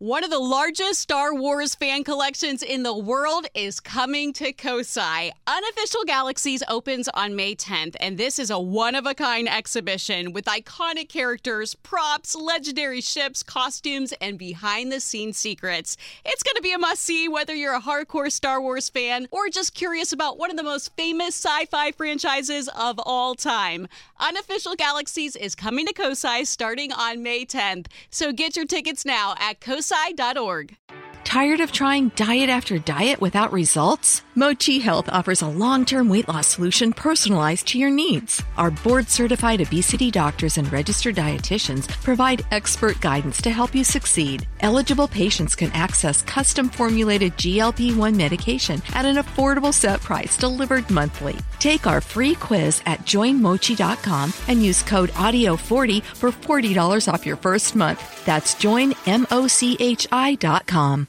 One of the largest Star Wars fan collections in the world is coming to Kosai. Unofficial Galaxies opens on May 10th, and this is a one-of-a-kind exhibition with iconic characters, props, legendary ships, costumes, and behind-the-scenes secrets. It's going to be a must-see whether you're a hardcore Star Wars fan or just curious about one of the most famous sci-fi franchises of all time. Unofficial Galaxies is coming to Kosai starting on May 10th, so get your tickets now at kosai.org. Tired of trying diet after diet without results? Mochi Health offers a long-term weight loss solution personalized to your needs. Our board-certified obesity doctors and registered dietitians provide expert guidance to help you succeed. Eligible patients can access custom-formulated GLP-1 medication at an affordable set price delivered monthly. Take our free quiz at joinmochi.com and use code AUDIO40 for $40 off your first month. That's joinmochi.com.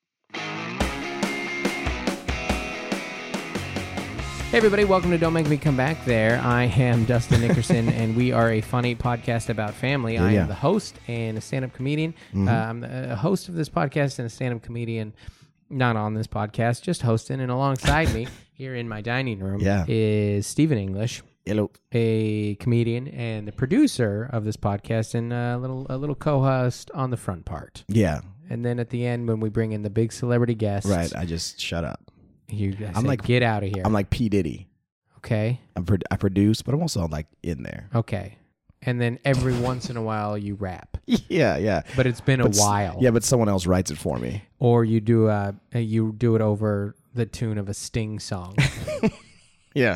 Hey everybody, welcome to Don't Make Me Come Back There. I am Dustin Nickerson, and we are a funny podcast about family. I am the host and a stand-up comedian. I'm the host of this podcast and a stand-up comedian, not on this podcast, just hosting. And alongside me here in my dining room is Stephen English. Hello. A comedian and the producer of this podcast, and a little co-host on the front part. Yeah. And then at the end, when we bring in the big celebrity guests, Right. I just shut up. I'm like, get out of here. I'm like P. Diddy. Okay. I produce, but I'm also like in there. Okay. And then every once in a while you rap. Yeah. But it's been a while. Yeah, but someone else writes it for me. Or you do it over the tune of a Sting song. Yeah.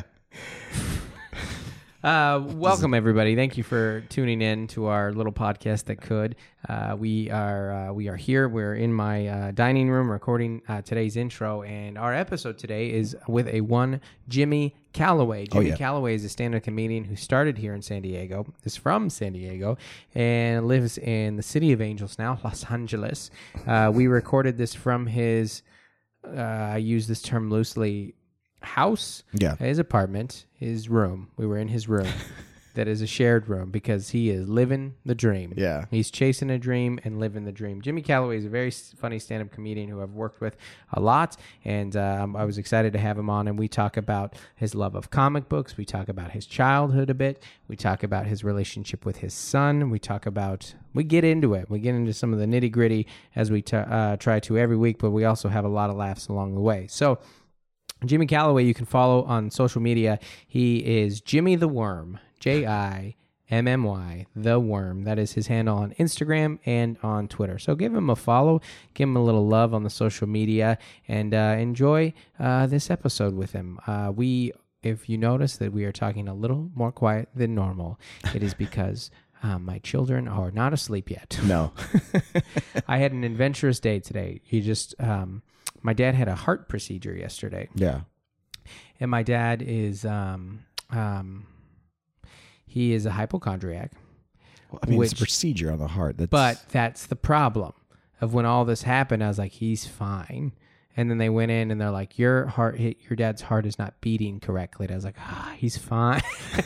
Welcome everybody. Thank you for tuning in to our little podcast that could. We are here. We're in my dining room recording today's intro, and our episode today is with one Jimmy Calloway. Jimmy Calloway is a stand-up comedian who started here in San Diego. Is from San Diego and lives in the city of Angels now, Los Angeles. We recorded this from his. I use this term loosely. House, his apartment, his room. We were in his room. That is a shared room because he is living the dream. Yeah. He's chasing a dream and living the dream. Jimmy Calloway is a very funny stand-up comedian who I've worked with a lot, and I was excited to have him on, and we talk about his love of comic books. We talk about his childhood a bit. We talk about his relationship with his son. We get into it. We get into some of the nitty-gritty as we try to every week, but we also have a lot of laughs along the way. So Jimmy Calloway, you can follow on social media. He is Jimmy the Worm, JIMMY, the Worm. That is his handle on Instagram and on Twitter. So give him a follow, give him a little love on the social media, and enjoy this episode with him. If you notice that we are talking a little more quiet than normal, it is because my children are not asleep yet. No. I had an adventurous day today. My dad had a heart procedure yesterday. Yeah. And my dad is, he is a hypochondriac. Well, I mean, it's a procedure on the heart. But that's the problem of when all this happened. I was like, he's fine. And then they went in and they're like, your dad's heart is not beating correctly. And I was like, he's fine.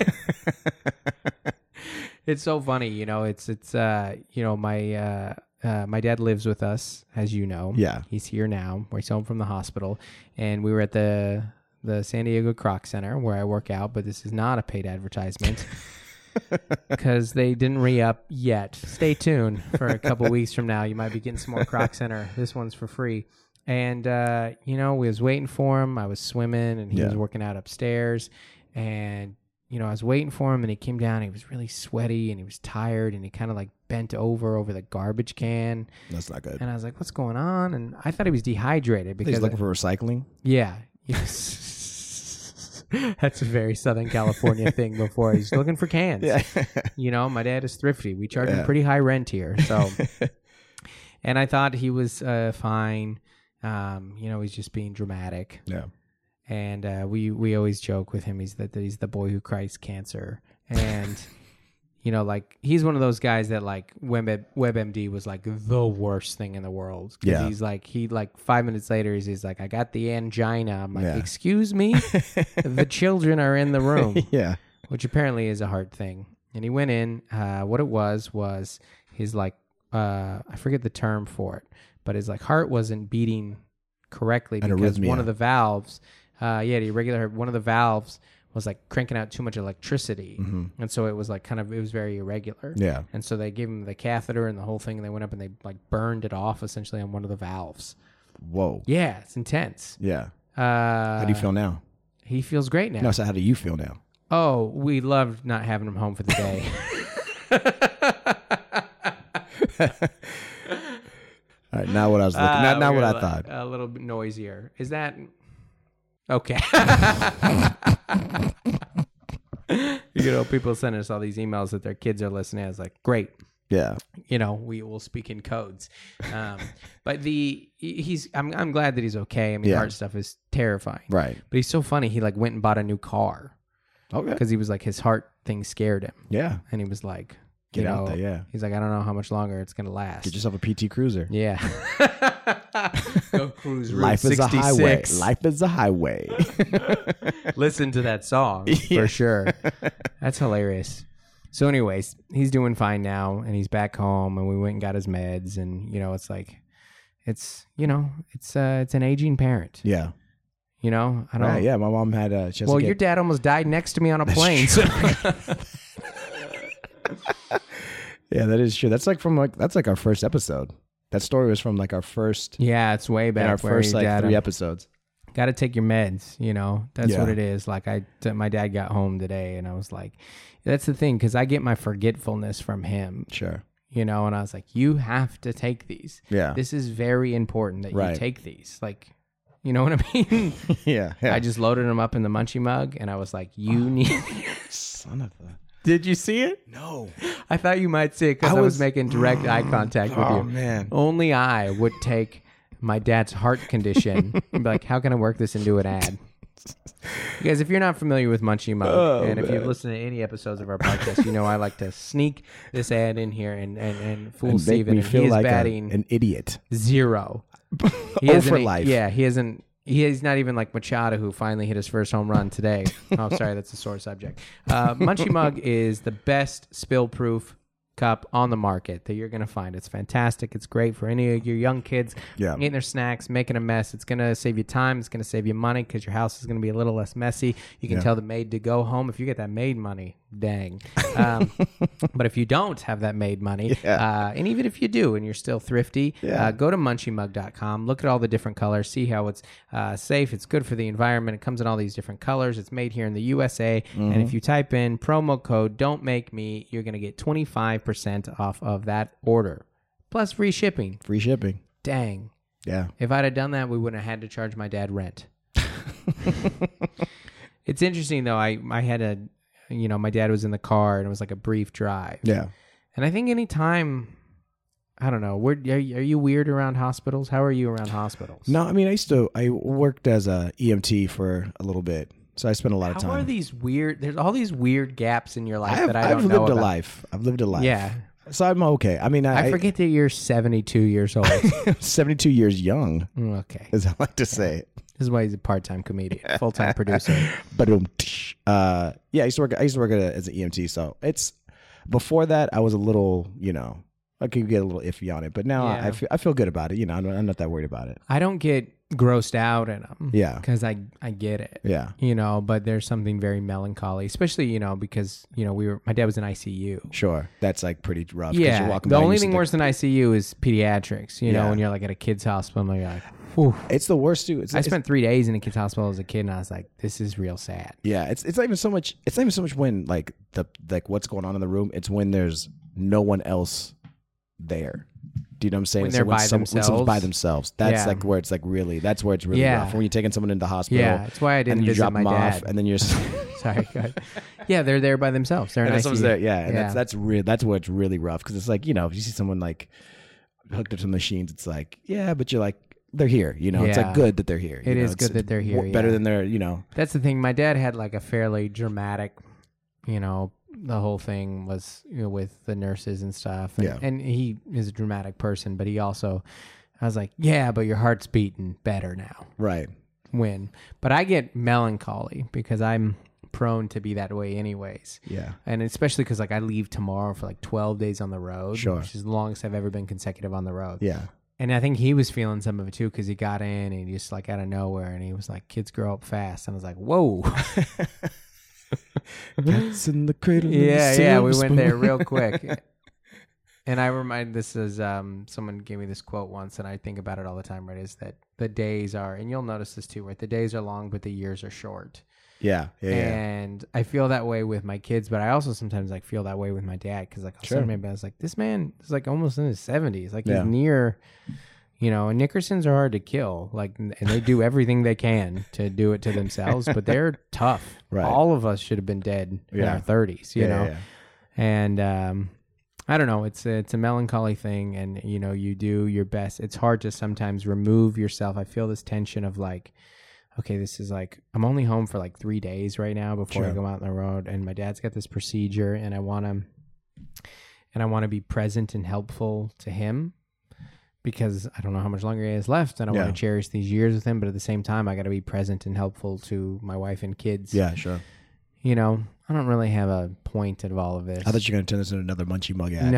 It's so funny. My dad lives with us, as you know. Yeah. He's here now. He's home from the hospital. And we were at the San Diego Croc Center where I work out, but this is not a paid advertisement because they didn't re-up yet. Stay tuned for a couple weeks from now. You might be getting some more Croc Center. This one's for free. And, we was waiting for him. I was swimming and he was working out upstairs. And, I was waiting for him and he came down. He was really sweaty and he was tired and he kind of like bent over the garbage can. That's not good. And I was like, what's going on? And I thought he was dehydrated because he's looking for recycling. Yeah. That's a very Southern California thing before. He's looking for cans. Yeah. My dad is thrifty. We charge him pretty high rent here. So, and I thought he was fine. He's just being dramatic. Yeah. And we always joke with him. He's the boy who cries cancer. And, he's one of those guys that like WebMD was like the worst thing in the world. Yeah. He's like, 5 minutes later, he's like, I got the angina. I'm like, excuse me? The children are in the room. Yeah. Which apparently is a hard thing. And he went in. What it was his like I forget the term for it, but his like heart wasn't beating correctly An because arrhythmia. one of the valves, one of the valves was like cranking out too much electricity. And so it was like it was very irregular. Yeah. And so they gave him the catheter and the whole thing, and they went up and they like burned it off essentially on one of the valves. Whoa. Yeah, it's intense. Yeah. How do you feel now? He feels great now. No, so how do you feel now? Oh, we loved not having him home for the day. All right, now what I was looking. Now what I thought. A little bit noisier. Is that okay? People send us all these emails that their kids are listening. I was like, great. Yeah. We will speak in codes. But I'm glad that he's okay. I mean, heart stuff is terrifying. Right. But he's so funny. He like went and bought a new car. Okay. Because he was like, his heart thing scared him. Yeah. And he was like, Get out there, yeah. He's like, I don't know how much longer it's going to last. Get yourself a PT Cruiser. Yeah. Go cruise Route Life 66. is a highway. Life is a highway. Listen to that song for sure. That's hilarious. So anyways, he's doing fine now and he's back home and we went and got his meds and, it's like, it's an aging parent. Yeah. I don't. Right, yeah, my mom had your dad almost died next to me on a plane. So. Yeah, that is true. That's like our first episode. That story was from like our first. Yeah, it's way back. In our first like 3 episodes. Got to take your meds. That's what it is. Like my dad got home today, and I was like, that's the thing, because I get my forgetfulness from him. Sure. And I was like, you have to take these. Yeah. This is very important that you take these. Like, you know what I mean? Yeah. I just loaded them up in the Munchie mug, and I was like, you need. Son of a. Did you see it? No. I thought you might see it because I was making direct eye contact with you. Oh, man. Only I would take my dad's heart condition and be like, how can I work this into an ad? You guys, if you're not familiar with Munchie Mug, and if you've listened to any episodes of our podcast, I like to sneak this ad in here and fool Steven. And he is like batting an idiot. 0. For life. Yeah, he's not even like Machado, who finally hit his first home run today. Oh, sorry, that's a sore subject. Munchie Mug is the best spill-proof cup on the market that you're going to find. It's fantastic. It's great for any of your young kids eating their snacks, making a mess. It's going to save you time. It's going to save you money because your house is going to be a little less messy. You can tell the maid to go home. If you get that maid money, dang. But if you don't have that maid money, and even if you do and you're still thrifty, go to munchiemug.com. Look at all the different colors. See how it's safe. It's good for the environment. It comes in all these different colors. It's made here in the USA. And if you type in promo code Don't Make Me, you're going to get 25% off of that order. Plus free shipping. Free shipping. Dang. Yeah. If I'd have done that, we wouldn't have had to charge my dad rent. It's interesting, though. I had my dad was in the car and it was like a brief drive. Yeah. And I think anytime, I don't know, are you weird around hospitals? How are you around hospitals? No, I mean, I worked as a EMT for a little bit. So I spent a lot of time. How are these weird? There's all these weird gaps in your life that I don't know about. I've lived a life. Yeah. So I'm okay. I mean, I forget that you're 72 years old. 72 years young. Okay. As I like to say. This is why he's a part-time comedian, full-time producer. But I used to work as an EMT. So it's before that I was a little, I could get a little iffy on it. But now I feel good about it. I'm not that worried about it. I don't get grossed out in them. Yeah. Because I get it. Yeah. But there's something very melancholy, especially, because, my dad was in ICU. Sure. That's like pretty rough. Yeah. You're walking the by only thing worse than ICU is pediatrics, when you're like at a kid's hospital and you're like, whew. It's the worst too. I spent 3 days in a kid's hospital as a kid and I was like, this is real sad. Yeah. It's not even so much when like what's going on in the room. It's when there's no one else there. Do you know what I'm saying? When they're by themselves. When someone's by themselves. That's like where it's like really, that's where it's really rough. When you're taking someone into the hospital. Yeah, that's why I didn't visit my dad. Off, and then you're sorry, go ahead. Yeah, they're there by themselves. They're in ICU. There, and that's where it's really rough because it's like, if you see someone like hooked up to machines, it's like, yeah, but you're like, they're here, It's like good that they're here. It is good that they're here. Better than they're, That's the thing. My dad had like a fairly dramatic, the whole thing was with the nurses and stuff. And he is a dramatic person, but he also, I was like, yeah, but your heart's beating better now. Right. But I get melancholy because I'm prone to be that way anyways. Yeah. And especially because like I leave tomorrow for like 12 days on the road, Sure. which is the longest I've ever been consecutive on the road. Yeah. And I think he was feeling some of it too because he got in and he just like out of nowhere and he was like, kids grow up fast. And I was like, whoa. Cats in the cradle. Yeah, we went there real quick. And I remind this is someone gave me this quote once, and I think about it all the time. Right, is that the days are, and you'll notice this too, right? The days are long, but the years are short. Yeah. And I feel that way with my kids, but I also sometimes like feel that way with my dad because like I'll say to my dad, I was like, this man is like almost in his 70s, like he's near. And Nickersons are hard to kill, like, and they do everything they can to do it to themselves, but they're tough. Right. All of us should have been dead in our 30s, you know? Yeah. And I don't know, it's a melancholy thing, and, you do your best. It's hard to sometimes remove yourself. I feel this tension of like, okay, this is like, I'm only home for like 3 days right now before I go out on the road, and my dad's got this procedure, and I want to be present and helpful to him. Because I don't know how much longer he has left, and I want to cherish these years with him. But at the same time, I got to be present and helpful to my wife and kids. Yeah, sure. I don't really have a point of all of this. I thought you were going to turn this into another Munchie Mug ad.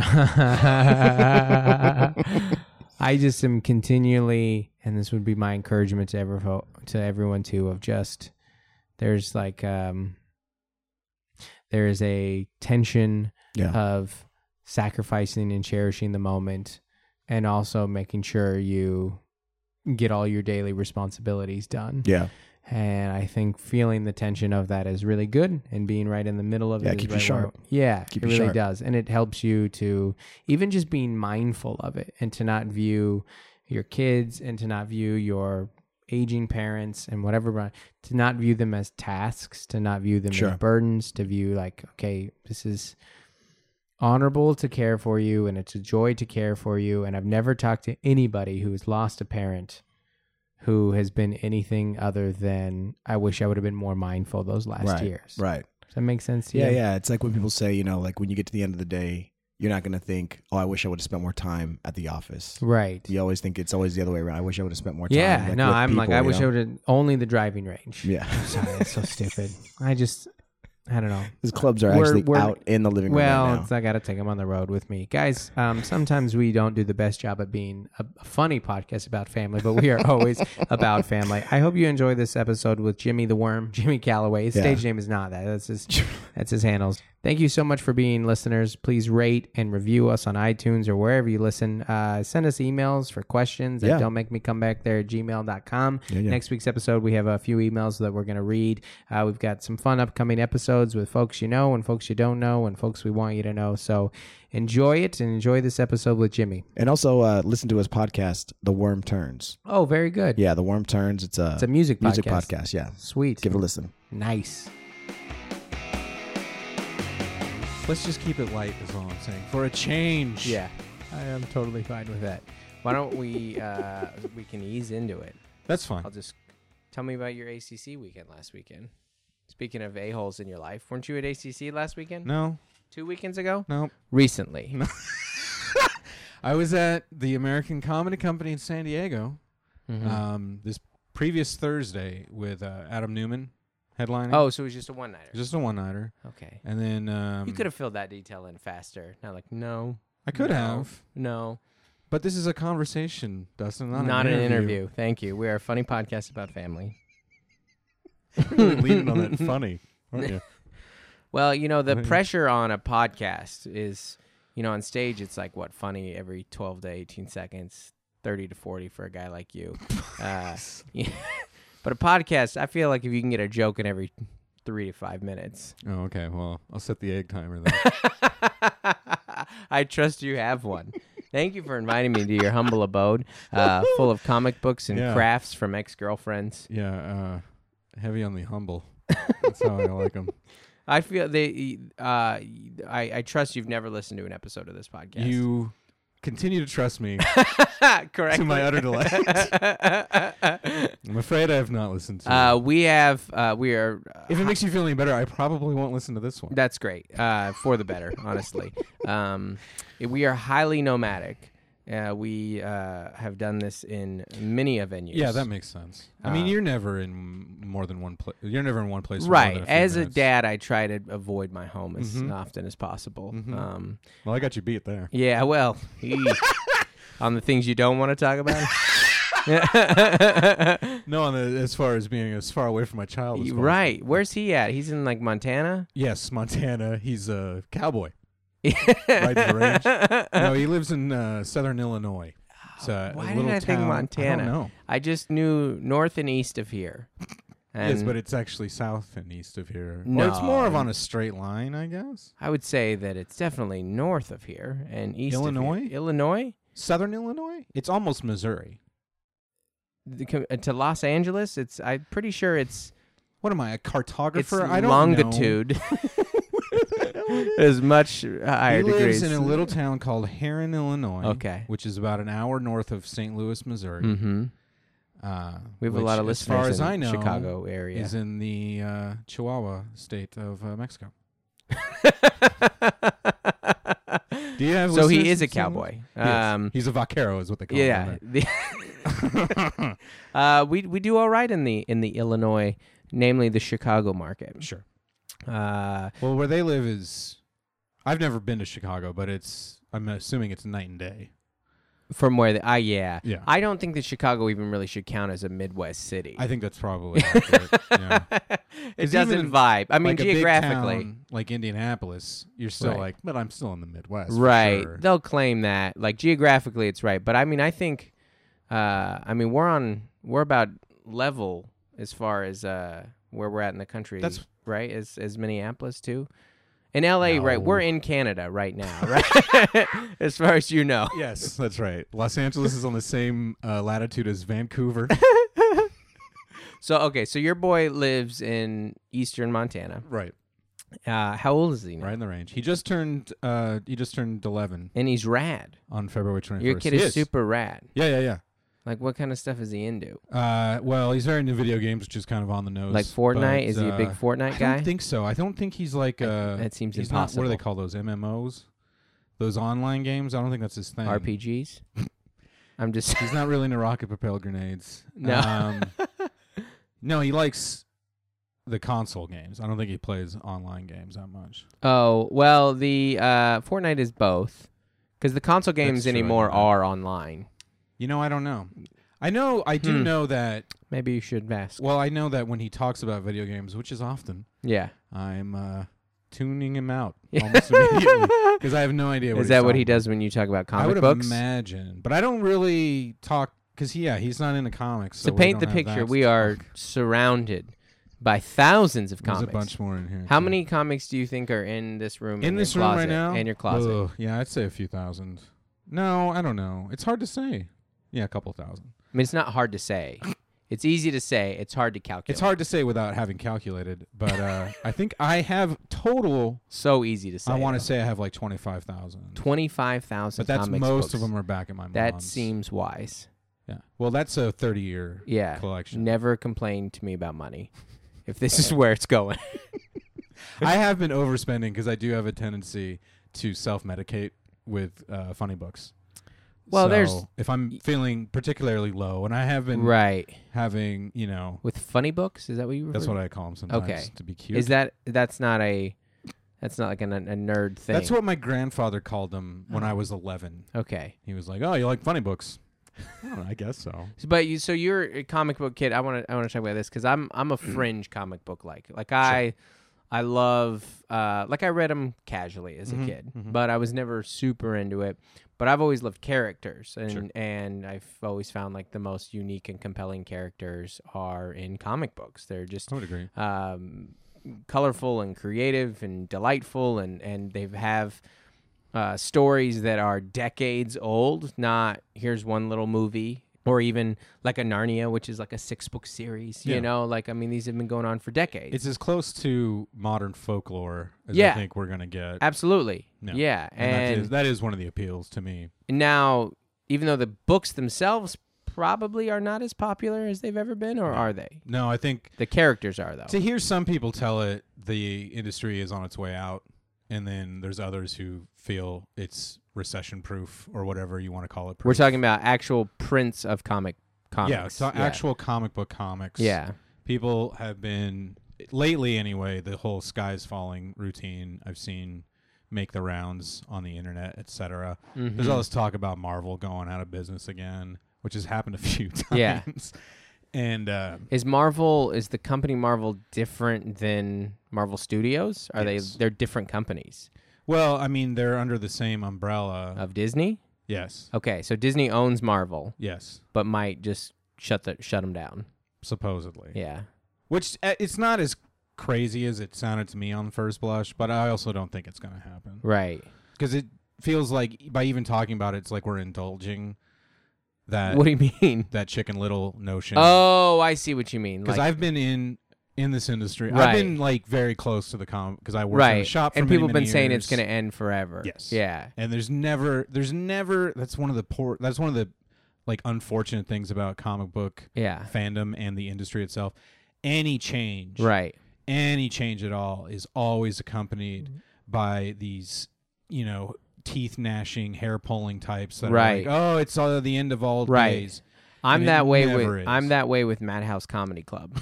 No. I just am continually, and this would be my encouragement to everyone too, of just there's like there is a tension of sacrificing and cherishing the moment. And also making sure you get all your daily responsibilities done. Yeah. And I think feeling the tension of that is really good, and being right in the middle of it. Keep you sharp. It really does. And it helps you to even just being mindful of it, and to not view your kids and to not view your aging parents and whatever, to not view them as tasks, to not view them as burdens, to view like, okay, this is honorable to care for you, and it's a joy to care for you. And I've never talked to anybody who has lost a parent who has been anything other than, I wish I would have been more mindful those last years. Right. Does that make sense to you? Yeah. It's like when people say, like when you get to the end of the day, you're not going to think, oh, I wish I would have spent more time at the office. Right. You always think it's always the other way around. I wish I would have spent more time. Yeah. Like, no, I'm people, like, I wish I would have only the driving range. Yeah. I'm sorry. It's so stupid. I don't know. His clubs are actually out in the living room right now. I got to take them on the road with me. Guys, sometimes we don't do the best job at being a funny podcast about family, but we are always about family. I hope you enjoy this episode with Jimmy the Worm, Jimmy Calloway. His stage name is not that. That's his handles. Thank you so much for being listeners. Please rate and review us on iTunes or wherever you listen. Send us emails for questions at don'tmakemecomeback@gmail.com. Next week's episode, we have a few emails that we're going to read. We've got some fun upcoming episodes with folks you know and folks you don't know and folks we want you to know. So enjoy it, and enjoy this episode with Jimmy. And also listen to his podcast, The Worm Turns. Oh, very good. Yeah, The Worm Turns. It's a music podcast. Yeah. Sweet. Give it a listen. Nice. Let's just keep it light is all I'm saying. For a change. Yeah. I am totally fine with that. Why don't we we can ease into it. That's fine. I'll just tell me about your ACC weekend last weekend. Speaking of a-holes in your life, weren't you at ACC last weekend? No. 2 weekends ago? No. Recently. No. I was at the American Comedy Company in San Diego this previous Thursday with Adam Newman headlining. Oh, so it was just a one-nighter. Just a one-nighter. Okay. And then... you could have filled that detail in faster. Not like, no. I could have. No. But this is a conversation, Dustin, not an interview. Thank you. We are a funny podcast about family. Really leaning on that funny, aren't you? Well, the pressure on a podcast is, on stage, it's like, what, funny every 12 to 18 seconds, 30 to 40 for a guy like you. But a podcast, I feel like if you can get a joke in every 3 to 5 minutes. Oh, okay. Well, I'll set the egg timer then. I trust you have one. Thank you for inviting me to your humble abode, full of comic books and crafts from ex-girlfriends. Yeah, heavy on the humble. That's how I like them. I feel I trust you've never listened to an episode of this podcast. You continue to trust me. Correct. To my utter delight. I'm afraid I have not listened to it. We are... if it makes you feel any better, I probably won't listen to this one. That's great. For the better, honestly. We are highly nomadic. We have done this in many a venues. Yeah, that makes sense. I mean, you're never in more than one place. You're never in one place. For right. more than a few As minutes. a dad, I try to avoid my home as often as possible. Well, I got you beat there. Yeah, well, on the things you don't want to talk about. No, as far as being as far away from my child as possible. Right. Where's he at? He's in like Montana? Yes, Montana. He's a cowboy. Right to the range. No, he lives in southern Illinois. It's Why did I think Montana? I don't know. I just knew north and east of here. And Yes, but it's actually south and east of here. No. Or it's more of on a straight line, I guess. I would say that it's definitely north of here and east Illinois? of here. Illinois? Southern Illinois? It's almost Missouri. To Los Angeles? I'm pretty sure it's What am I, a cartographer? it's I don't longitude. As much higher He lives degrees. in a little town called Herrin, Illinois. Okay. Which is about an hour north of St. Louis, Missouri. Mm-hmm. We have a lot of which, listeners as far as in I know, Chicago area. is in the Chihuahua state of Mexico. Do you have So he listeners is a in St. Louis? cowboy. Yes. He's a vaquero, is what they call Yeah. him. We do all right in the Illinois, namely the Chicago market. Sure. Uh, Well, where they live is, I've never been to Chicago, but I'm assuming it's night and day. from where yeah. Yeah. I don't think that Chicago even really should count as a Midwest city. I think that's probably accurate. Yeah. it 'Cause doesn't even vibe. I mean, like a big geographically. town like Indianapolis, you're still Right. like, but I'm still in the Midwest. for Right. sure. They'll claim that. Like geographically it's right. But I mean I think we're about level as far as where we're at in the country. That's- right, as Minneapolis too. In LA, right? No. We're in Canada right now, right? As far as you know. Yes, that's right. Los Angeles is on the same latitude as Vancouver. So your boy lives in eastern Montana. Right. How old is he now? Right in the range. He just turned 11 And he's rad. on February 21st. Your kid He is super rad. Yeah. Like, what kind of stuff is he into? Well, he's very into video games, which is kind of on the nose. Like Fortnite? but, Is he a big Fortnite I guy? don't think so. I don't think he's like that seems he's impossible. Not, what do they call those? MMOs? Those online games? I don't think that's his thing. RPGs? I'm just... He's not really into rocket propelled grenades. No. No, he likes the console games. I don't think he plays online games that much. Oh, well, the Fortnite is both. Because the console games That's true, I anymore know that. are online. You know, I don't know. I do know that. Maybe you should ask. Well, I know that when he talks about video games, which is often, Yeah. I'm tuning him out almost immediately because I have no idea. Is that what he does when you talk about comic I would books? imagine, but I don't really talk because he's not into comics. So To we paint the don't have picture, that we to are talk. surrounded by thousands of There's comics. a bunch more in here. How too. many comics do you think are in this room? in and this your room closet, right now? And your closet. Ugh, yeah, I'd say a few thousand. No, I don't know. It's hard to say. Yeah, a couple thousand. I mean, it's not hard to say. It's easy to say. It's hard to calculate. It's hard to say without having calculated, but I think I have total. So easy to say. I want to though. say I have like 25,000. 25,000. But that's comics most books. of them are back at my mom's. That seems wise. Yeah. Well, that's a 30-year Yeah. collection. Never complain to me about money. If this is where it's going. I have been overspending because I do have a tendency to self-medicate with funny books. Well, So there's- if I'm feeling particularly low, and I have been Right. having, With funny books? Is that what you refer that's what I call them sometimes Okay. to be cute. Is that's not like a nerd thing? That's what my grandfather called them when I was 11. Okay. He was like, "Oh, you like funny books?" I don't know, I guess so. But you're a comic book kid. I want to talk about this because I'm a fringe comic book I love I read them casually as a kid, but I was never super into it. But I've always loved characters, and I've always found like the most unique and compelling characters are in comic books. They're just I would agree. colorful and creative and delightful, and they have stories that are decades old. Not here's one little movie, or even like a Narnia, which is like a 6-book series. Yeah. You know, these have been going on for decades. It's as close to modern folklore as Yeah. I think we're gonna get. Absolutely, No. yeah, And that is one of the appeals to me. now even though the books themselves probably are not as popular as they've ever been, or are they? No, I think The characters are though. to hear some people tell it, the industry is on its way out. and then there's others who feel it's recession-proof or whatever you want to call it. We're talking about actual prints of comics. Yeah, it's actual comic book comics. Yeah. People have been, lately anyway, the whole skies falling routine I've seen make the rounds on the internet, etc. Mm-hmm. There's all this talk about Marvel going out of business again, which has happened a few times. Yeah. And is the company Marvel different than Marvel Studios? They're different companies? Well, I mean, they're under the same umbrella Of Disney? Yes. Okay, so Disney owns Marvel. Yes. But might just shut them down. Supposedly. Yeah. Which it's not as crazy as it sounded to me on first blush, but I also don't think it's going to happen. Right. Because it feels like by even talking about it, it's like we're indulging that. What do you mean? That Chicken Little notion. Oh, I see what you mean. Because I've been in this industry. Right. I've been like very close to the comic because I worked in a shop for and many, people have been many saying years. it's going to end forever. Yes. Yeah. And there's never that's one of the like unfortunate things about comic book fandom and the industry itself. Any change at all is always accompanied by these, teeth gnashing, hair pulling types that are like, oh, it's the end of all days. I'm that way with Madhouse Comedy Club.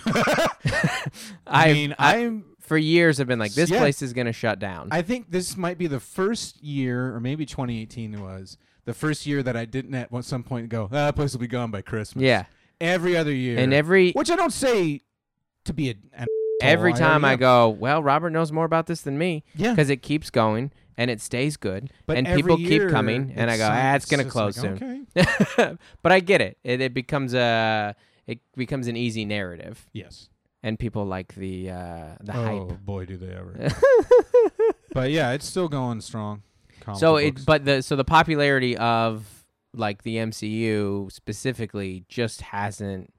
I'm for years I've been like, this place is going to shut down. I think this might be the first year, or maybe 2018 was the first year that I didn't at some point go, that place will be gone by Christmas. Yeah. Every other year. And which I don't say to be every time I go, well, Robert knows more about this than me. Yeah. Because it keeps going and it stays good. But and people keep coming. And I go, it's going to close soon. Okay. But I get it. It becomes an easy narrative. Yes. And people like the hype. Oh, boy, do they ever. But yeah, it's still going strong. So the popularity of like the MCU specifically just hasn't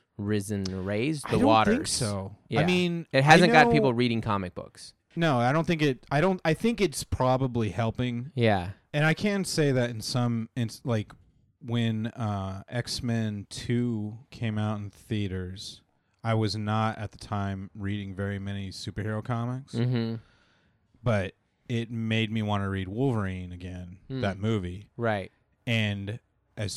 raised the waters. I don't think so. Yeah. I mean, it hasn't got people reading comic books. No, I don't think it. I think it's probably helping. Yeah, and I can say that like when X-Men 2 came out in theaters, I was not at the time reading very many superhero comics, but it made me want to read Wolverine again, that movie. Right. And I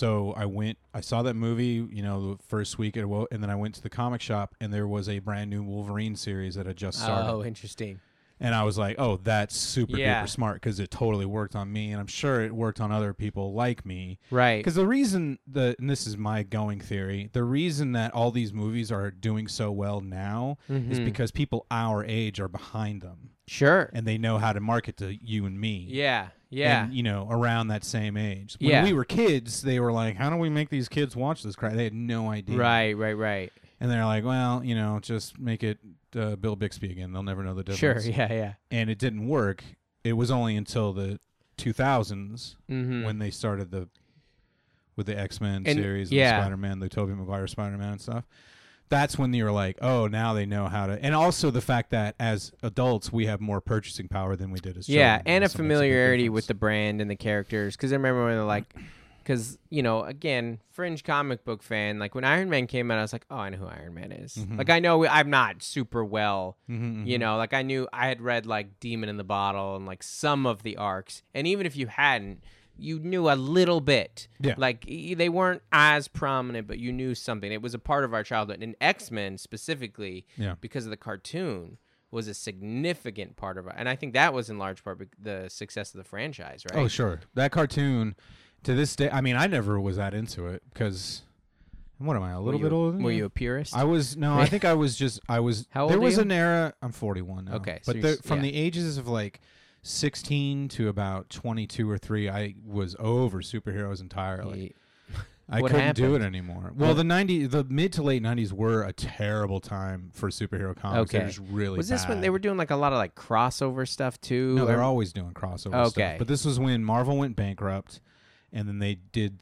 saw that movie, the first week, and then I went to the comic shop, and there was a brand new Wolverine series that had just started. Oh, interesting. And I was like, oh, that's super duper smart because it totally worked on me, and I'm sure it worked on other people like me. Right. Because the reason and this is my going theory, the reason that all these movies are doing so well now is because people our age are behind them. Sure. And they know how to market to you and me. Yeah. Yeah. And, around that same age. When we were kids, they were like, how do we make these kids watch this crap? They had no idea. Right. And they're like, well, just make it Bill Bixby again. They'll never know the difference. Sure, yeah. And it didn't work. It was only until the 2000s when they started with the X-Men series and Spider-Man, the Tobey Maguire Spider-Man and stuff. That's when you were like, oh, now they know how to. And also the fact that as adults, we have more purchasing power than we did as children. Yeah, and a familiarity with the brand and the characters. Because I remember when they're like, because, again, fringe comic book fan, like when Iron Man came out, I was like, oh, I know who Iron Man is. Like, I know I'm not super well, like I had read like Demon in the Bottle and like some of the arcs. And even if you hadn't, you knew a little bit. Yeah. Like, they weren't as prominent, but you knew something. It was a part of our childhood. And X-Men specifically, because of the cartoon, was a significant part of it. And I think that was in large part the success of the franchise, right? Oh, sure. That cartoon, to this day, I mean, I never was that into it because... What am I, a little bit older than you? Were you a purist? I was, no, I think I was How old there are was you? an era, I'm 41 now. Okay. So but from the ages of like 16 to about 22 or 3, I was over superheroes entirely. I couldn't do it anymore. Well, the mid to late 90s were a terrible time for superhero comics. Okay. It was really Was this bad. when they were doing like a lot of like crossover stuff too? No, they're always doing crossover stuff. Okay. But this was when Marvel went bankrupt, and then they did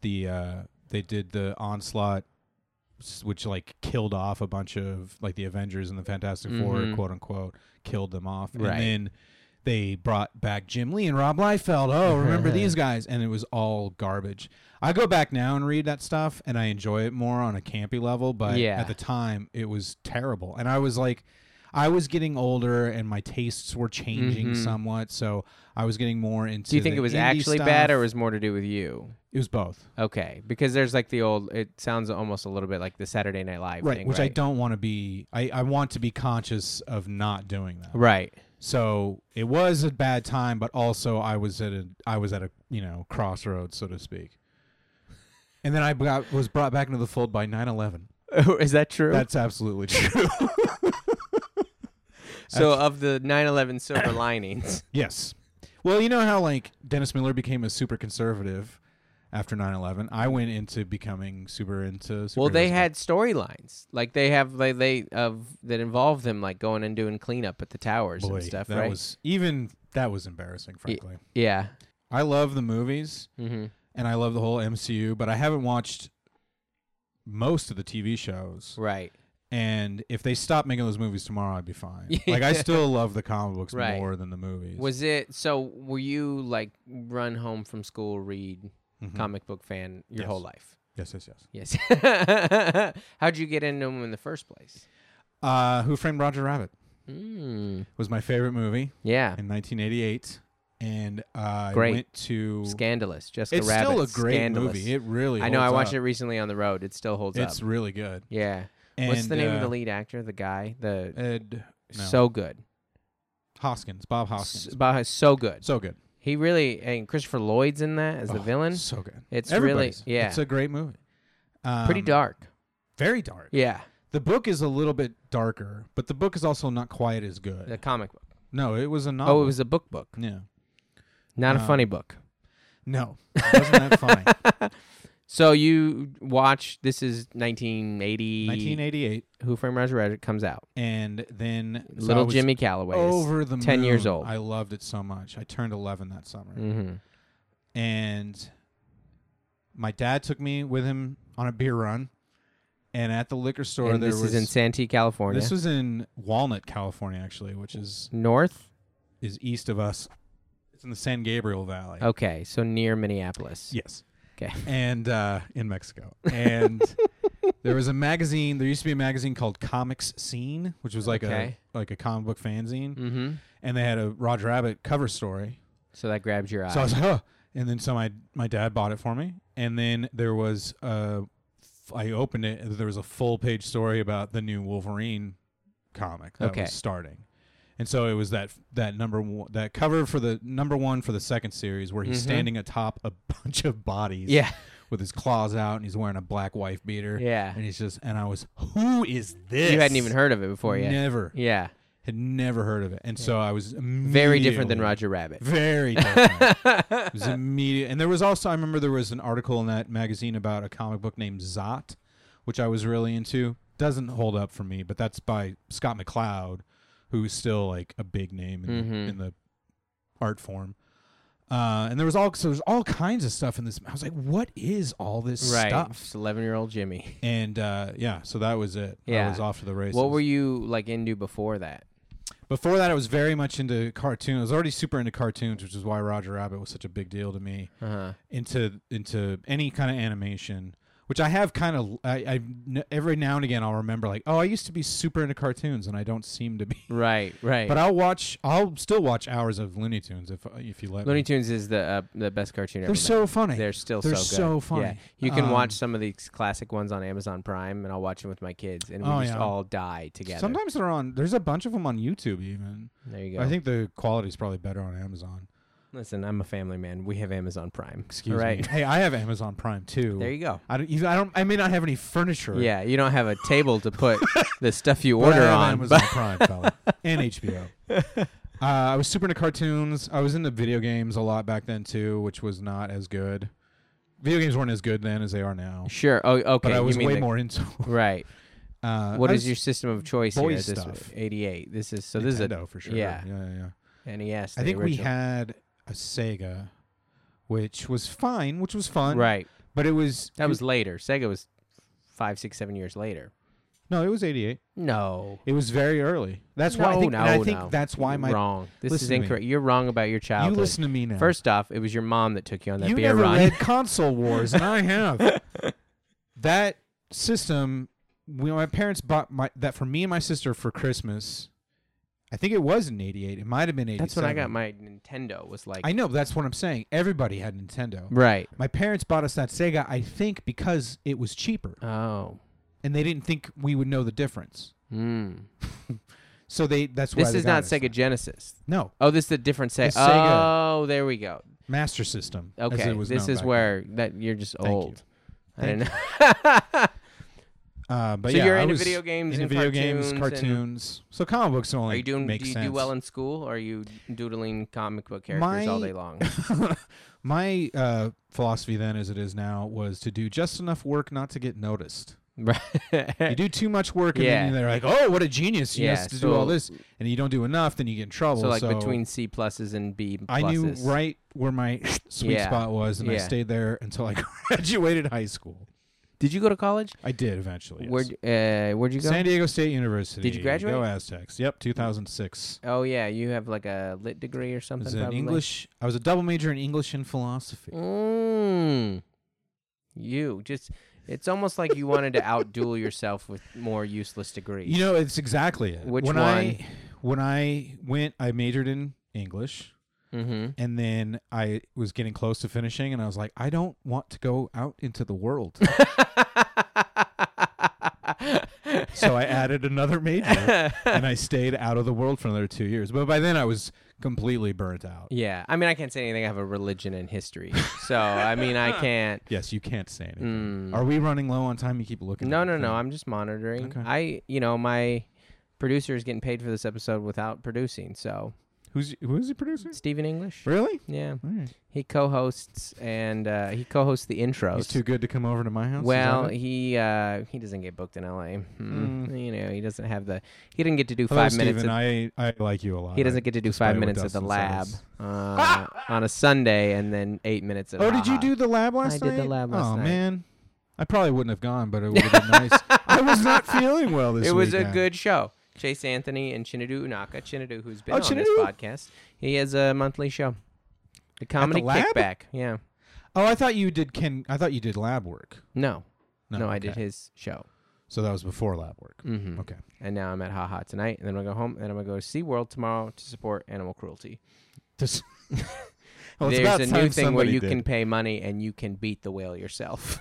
the Onslaught, which like killed off a bunch of like the Avengers and the Fantastic Four, quote unquote, killed them off. Right. And then they brought back Jim Lee and Rob Liefeld. Oh, remember these guys? And it was all garbage. I go back now and read that stuff, and I enjoy it more on a campy level. But at the time, it was terrible. And I was like, I was getting older and my tastes were changing somewhat, so I was getting more into. Do you think it was actually stuff. bad, or was more to do with you? It was both. Okay, because there's like the old. It sounds almost a little bit like the Saturday Night Live thing, which right? I don't want to be. I want to be conscious of not doing that. Right. So it was a bad time, but also I was at a crossroads, so to speak. And then I was brought back into the fold by 9/11. Oh, is that true? That's absolutely true. So of the 9/11 silver linings. Yes. Well, you know how like Dennis Miller became a super conservative after 9/11? I went into becoming super into Well, they had storylines. Like they have that involve them like going and doing cleanup at the towers and stuff, that right? That was embarrassing, frankly. Yeah. I love the movies Mhm. and I love the whole MCU, but I haven't watched most of the TV shows. Right. And if they stopped making those movies tomorrow, I'd be fine. Like, I still love the comic books more than the movies. Were you, like, run home from school, read comic book fan your whole life? Yes. How'd you get into them in the first place? Who Framed Roger Rabbit was my favorite movie. Yeah. In 1988. And I Great. went to... Scandalous. Jessica It's Rabbit. still a great Scandalous. movie. It really I know. I watched up. it recently on the road. It still holds up. It's really good. Yeah. What's the name of the lead actor? The guy? So good. Hoskins. Bob Hoskins. So good. So good. He really... And Christopher Lloyd's in that as the villain. So good. It's Everybody's. really... Yeah. It's a great movie. Pretty dark. Very dark. Yeah. The book is a little bit darker, but the book is also not quite as good. The comic book. No, it was a novel. Oh, it was a book. Yeah. Not a funny book. No. It wasn't that funny. So you watch, this is 1980. 1988. Who Framed Roger Rabbit comes out. And then... Little Jimmy Calloway is over the 10 moon. years old. I loved it so much. I turned 11 that summer. Mm-hmm. And my dad took me with him on a beer run. And at the liquor store, and this is in Santee, California. This was in Walnut, California, actually, which is... North? Is east of us. It's in the San Gabriel Valley. Okay, so near Minneapolis. Yes. Okay. And in Mexico. And there was a magazine. There used to be a magazine called Comics Scene, which was like a comic book fanzine. Mm-hmm. And they had a Roger Rabbit cover story. So that grabs your eye. So I was like, huh. And then so my dad bought it for me. And then there was I opened it and there was a full page story about the new Wolverine comic that was starting. And so it was that that cover for the #1 for the second series where he's standing atop a bunch of bodies. Yeah. With his claws out and he's wearing a black wife beater. Yeah. And he's just, and I was, who is this? You hadn't even heard of it before yet. Never. Yeah. Had never heard of it. And so I was very different than Roger Rabbit. Very different. It was immediate. And there was also, I remember there was an article in that magazine about a comic book named Zot, which I was really into. Doesn't hold up for me, but that's by Scott McCloud, who's still like a big name in the art form. And there was all kinds of stuff in this. I was like, what is all this stuff? Just 11-year-old Jimmy. And so that was it. Yeah. I was off to the races. What were you like into before that? Before that, I was very much into cartoons. I was already super into cartoons, which is why Roger Rabbit was such a big deal to me. Into any kind of animation, which I have kind of. Every now and again, I'll remember like, oh, I used to be super into cartoons, and I don't seem to be. Right. But I'll still watch hours of Looney Tunes if you let me. Looney Tunes is the best cartoon ever. They're so funny. They're still They're so good. so funny. Yeah. You can watch some of these classic ones on Amazon Prime, and I'll watch them with my kids, and we just all die together. Sometimes they're on. There's a bunch of them on YouTube even. There you go. I think the quality is probably better on Amazon. Listen, I'm a family man. We have Amazon Prime. Excuse me. Hey, I have Amazon Prime too. There you go. I may not have any furniture. Yeah, you don't have a table to put the stuff you order on. Amazon Prime, fella, and HBO. I was super into cartoons. I was into video games a lot back then too, which was not as good. Video games weren't as good then as they are now. Sure. Oh, okay. But I was way more into. Right. What is your system of choice here? Boys stuff. 88. This is Nintendo, this is for sure. Yeah. NES. I think original. we had a Sega, which was fine, which was fun. Right. But it was later. Sega was 5, 6, 7 years later. No, it was 88. No. It was very early. That's why I think that's why You're wrong. This is incorrect. You're wrong about your childhood. You listen to me now. First off, it was your mom that took you on that you beer never run. read Console Wars, and I have. That system, my parents bought that for me and my sister for Christmas I think it was in 88. It might have been 87. That's when I got my Nintendo. Was like I know, but that's what I'm saying. Everybody had Nintendo. Right. My parents bought us that Sega, I think, because it was cheaper. Oh. And they didn't think we would know the difference. So that's why this is not Sega Genesis. No. Oh, this is a different Sega. Oh, there we go. Master System. Okay, this is where that you're just old. I didn't know. But so you're into video games and cartoons. So comic books only do you do well in school, or are you doodling comic book characters all day long? My philosophy then, as it is now, was to do just enough work not to get noticed. Right. You do too much work, and then they're like, "Oh, what a genius! He has to do all this," and you don't do enough, then you get in trouble. So, between C pluses and B pluses, I knew right where my sweet spot was, and I stayed there until I graduated high school. Did you go to college? I did eventually. Yes. Where'd you go? San Diego State University. Did you graduate? Go Aztecs. Yep, 2006. Oh yeah, you have like a lit degree or something. English. I was a double major in English and philosophy. It's almost like you wanted to outduel yourself with more useless degrees. You know, it's exactly it. Which one? When I went, I majored in English. Mm-hmm. And then I was getting close to finishing, and I was like, I don't want to go out into the world. So I added another major, and I stayed out of the world for another 2 years. But by then, I was completely burnt out. Yeah. I mean, I can't say anything. I have a religion and history. So, I mean, I can't. Yes, you can't say anything. Are we running low on time? You keep looking No. at I'm just monitoring. Okay. My producer is getting paid for this episode without producing, so... Who's the producer? Stephen English. Really? Yeah. Right. He co-hosts and he co-hosts the intros. He's too good to come over to my house. Well, he doesn't get booked in L.A. You know, he doesn't have he didn't get to do 5 minutes. Stephen, I like you a lot. He doesn't get to do 5 minutes at the lab on a Sunday and then 8 minutes at. Oh, did you do the lab last night? I did the lab last night. Oh man, I probably wouldn't have gone, but it would have been nice. I was not feeling well this weekend. It was a good show. Chase Anthony and Chinedu Unaka. Chinedu, who's been on this podcast, he has a monthly show, the Comedy Kickback. Yeah. Oh, I thought you did lab work. No, I did his show. So that was before lab work. Mm-hmm. Okay. And now I'm at Ha Ha tonight, and then I'm gonna go home, and I'm gonna go to SeaWorld tomorrow to support animal cruelty. There's a new thing where you can pay money and you can beat the whale yourself.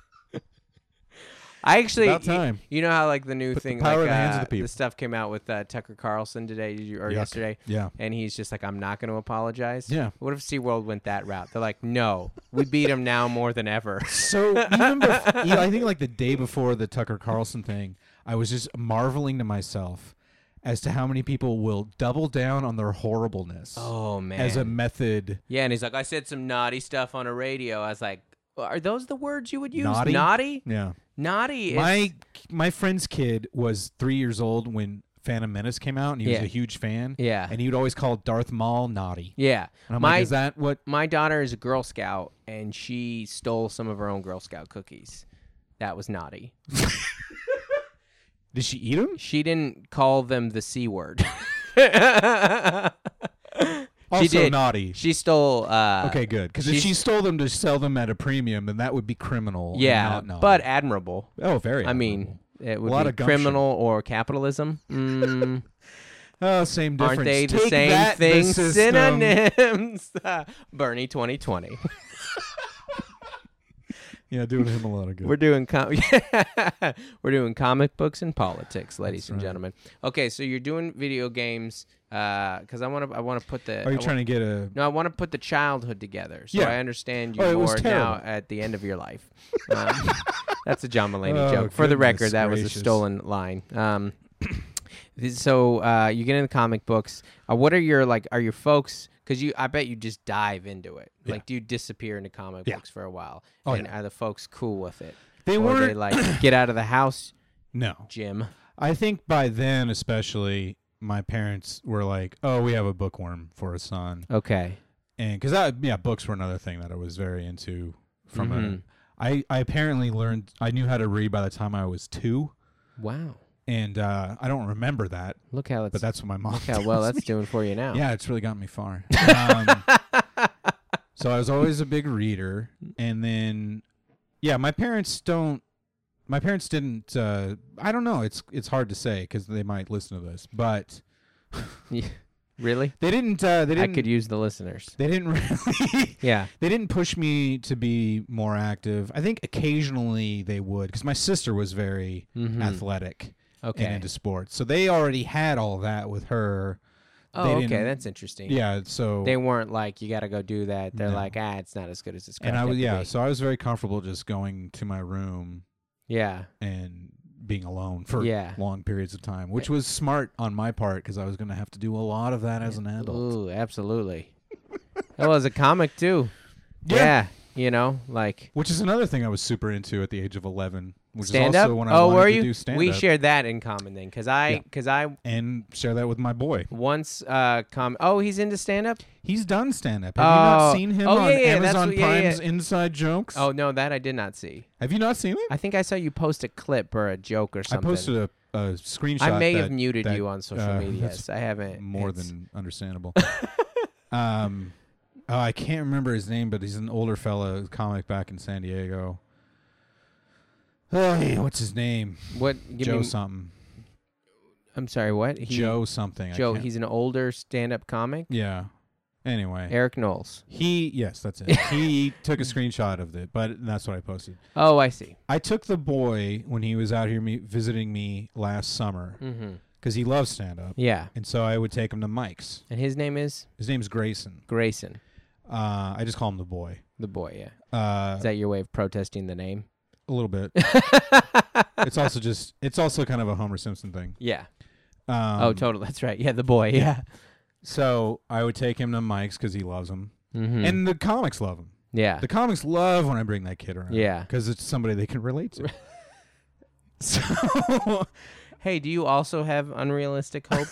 I actually, you know how like the new thing, like the stuff came out with Tucker Carlson today or yesterday, and he's just like, I'm not going to apologize. Yeah. What if SeaWorld went that route? They're like, no, we beat him now more than ever. So even I think like the day before the Tucker Carlson thing, I was just marveling to myself as to how many people will double down on their horribleness. Oh man, as a method. Yeah, and he's like, I said some naughty stuff on a radio. I was like, are those the words you would use? Naughty? Yeah. Naughty. My friend's kid was 3 years old when Phantom Menace came out, and he was a huge fan. Yeah. And he would always call Darth Maul naughty. Yeah. And I'm like, is that what? My daughter is a Girl Scout, and she stole some of her own Girl Scout cookies. That was naughty. Did she eat them? She didn't call them the C word. Also she did. Naughty. She stole. Okay, good. Because if she stole them to sell them at a premium, then that would be criminal. Yeah, but admirable. Oh, very. I mean, it would be criminal or capitalism. Oh, same difference. Aren't they the same thing? Synonyms. Bernie 2020. Yeah, doing him a lot of good. We're doing comic books and politics, ladies and gentlemen. Okay, so you're doing video games because I want to put the. Are you trying to get a? No, I want to put the childhood together, so I understand you more now at the end of your life. That's a John Mulaney joke. For the record, that was a stolen line. So you get into comic books. What are your Are your folks? Because I bet you just dive into it. Yeah. Like, do you disappear into comic books for a while? Oh, and are the folks cool with it? They weren't. They like get out of the house? No, Jim. I think by then, especially, my parents were like, "Oh, we have a bookworm for a son." Okay. And because books were another thing that I was very into. I apparently learned. I knew how to read by the time I was 2. Wow. And I don't remember that. Look how it's. But that's what my mom. Look how well that's doing for you now. Yeah, it's really gotten me far. So I was always a big reader, and then, my parents didn't. I don't know. It's hard to say because they might listen to this, but Really? They didn't. I could use the listeners. They didn't really. Yeah. They didn't push me to be more active. I think occasionally they would, because my sister was very athletic and into sports, so they already had all that with her. Oh, okay, that's interesting. Yeah, so they weren't like, you got to go do that. They're like, it's not as good as it's. And I was so I was very comfortable just going to my room. Yeah. And being alone for long periods of time, which was smart on my part because I was going to have to do a lot of that as an adult. Ooh, absolutely. Well, as a comic too. Yeah. You know, like. Which is another thing I was super into at the age of 11. Which stand is also up? when I wanted to do stand-up. We shared that in common then, because I and share that with my boy. Once he's into stand-up? He's done stand-up. Have you not seen him on Amazon Prime's Inside Jokes? Oh, no, that I did not see. Have you not seen it? I think I saw you post a clip or a joke or something. I posted a screenshot. I may have muted you on social media. Yes, I haven't. More than understandable. I can't remember his name, but he's an older fella, comic back in San Diego. What's his name? Joe something. I'm sorry, what? Joe something. Joe, he's an older stand-up comic? Yeah. Anyway. Eric Knowles. Yes, that's it. He took a screenshot of it, but that's what I posted. Oh, I see. I took the boy when he was out here visiting me last summer because he loves stand-up. Yeah. And so I would take him to Mike's. And his name is? His name's Grayson. Grayson. I just call him the boy. The boy, yeah. Is that your way of protesting the name? A little bit. It's also kind of a Homer Simpson thing. Yeah. Totally. That's right. Yeah, the boy. Yeah. So I would take him to Mike's because he loves him, and the comics love him. Yeah. The comics love when I bring that kid around. Yeah. Because it's somebody they can relate to. So, hey, do you also have unrealistic hope?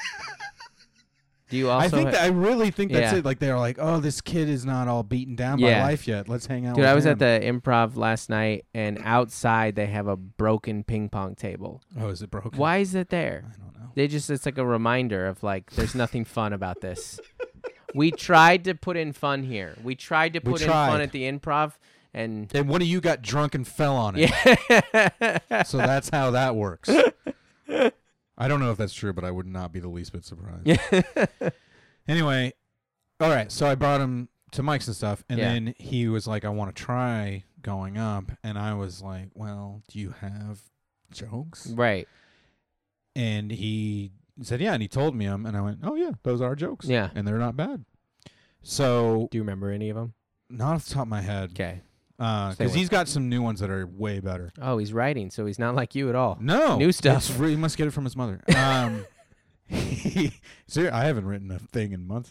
Do you also? I really think that's it. Like they're like, oh, this kid is not all beaten down by life yet. Let's hang out. Dude, with I was him. at the Improv last night, and outside they have a broken ping pong table. Oh, is it broken? Why is it there? I don't know. It's like a reminder of like, there's nothing fun about this. We tried to put in fun here. We tried to put in fun at the Improv, and one of you got drunk and fell on it. Yeah. So that's how that works. I don't know if that's true, but I would not be the least bit surprised. Anyway, all right, so I brought him to Mike's and stuff, and then he was like, I want to try going up, and I was like, well, do you have jokes? Right. And he said, yeah, and he told me them, and I went, oh, yeah, those are jokes. Yeah. And they're not bad. So. Do you remember any of them? Not off the top of my head. Okay. Because he's got some new ones that are way better. Oh, he's writing, so he's not like you at all. No. New stuff. He must get it from his mother. I haven't written a thing in months.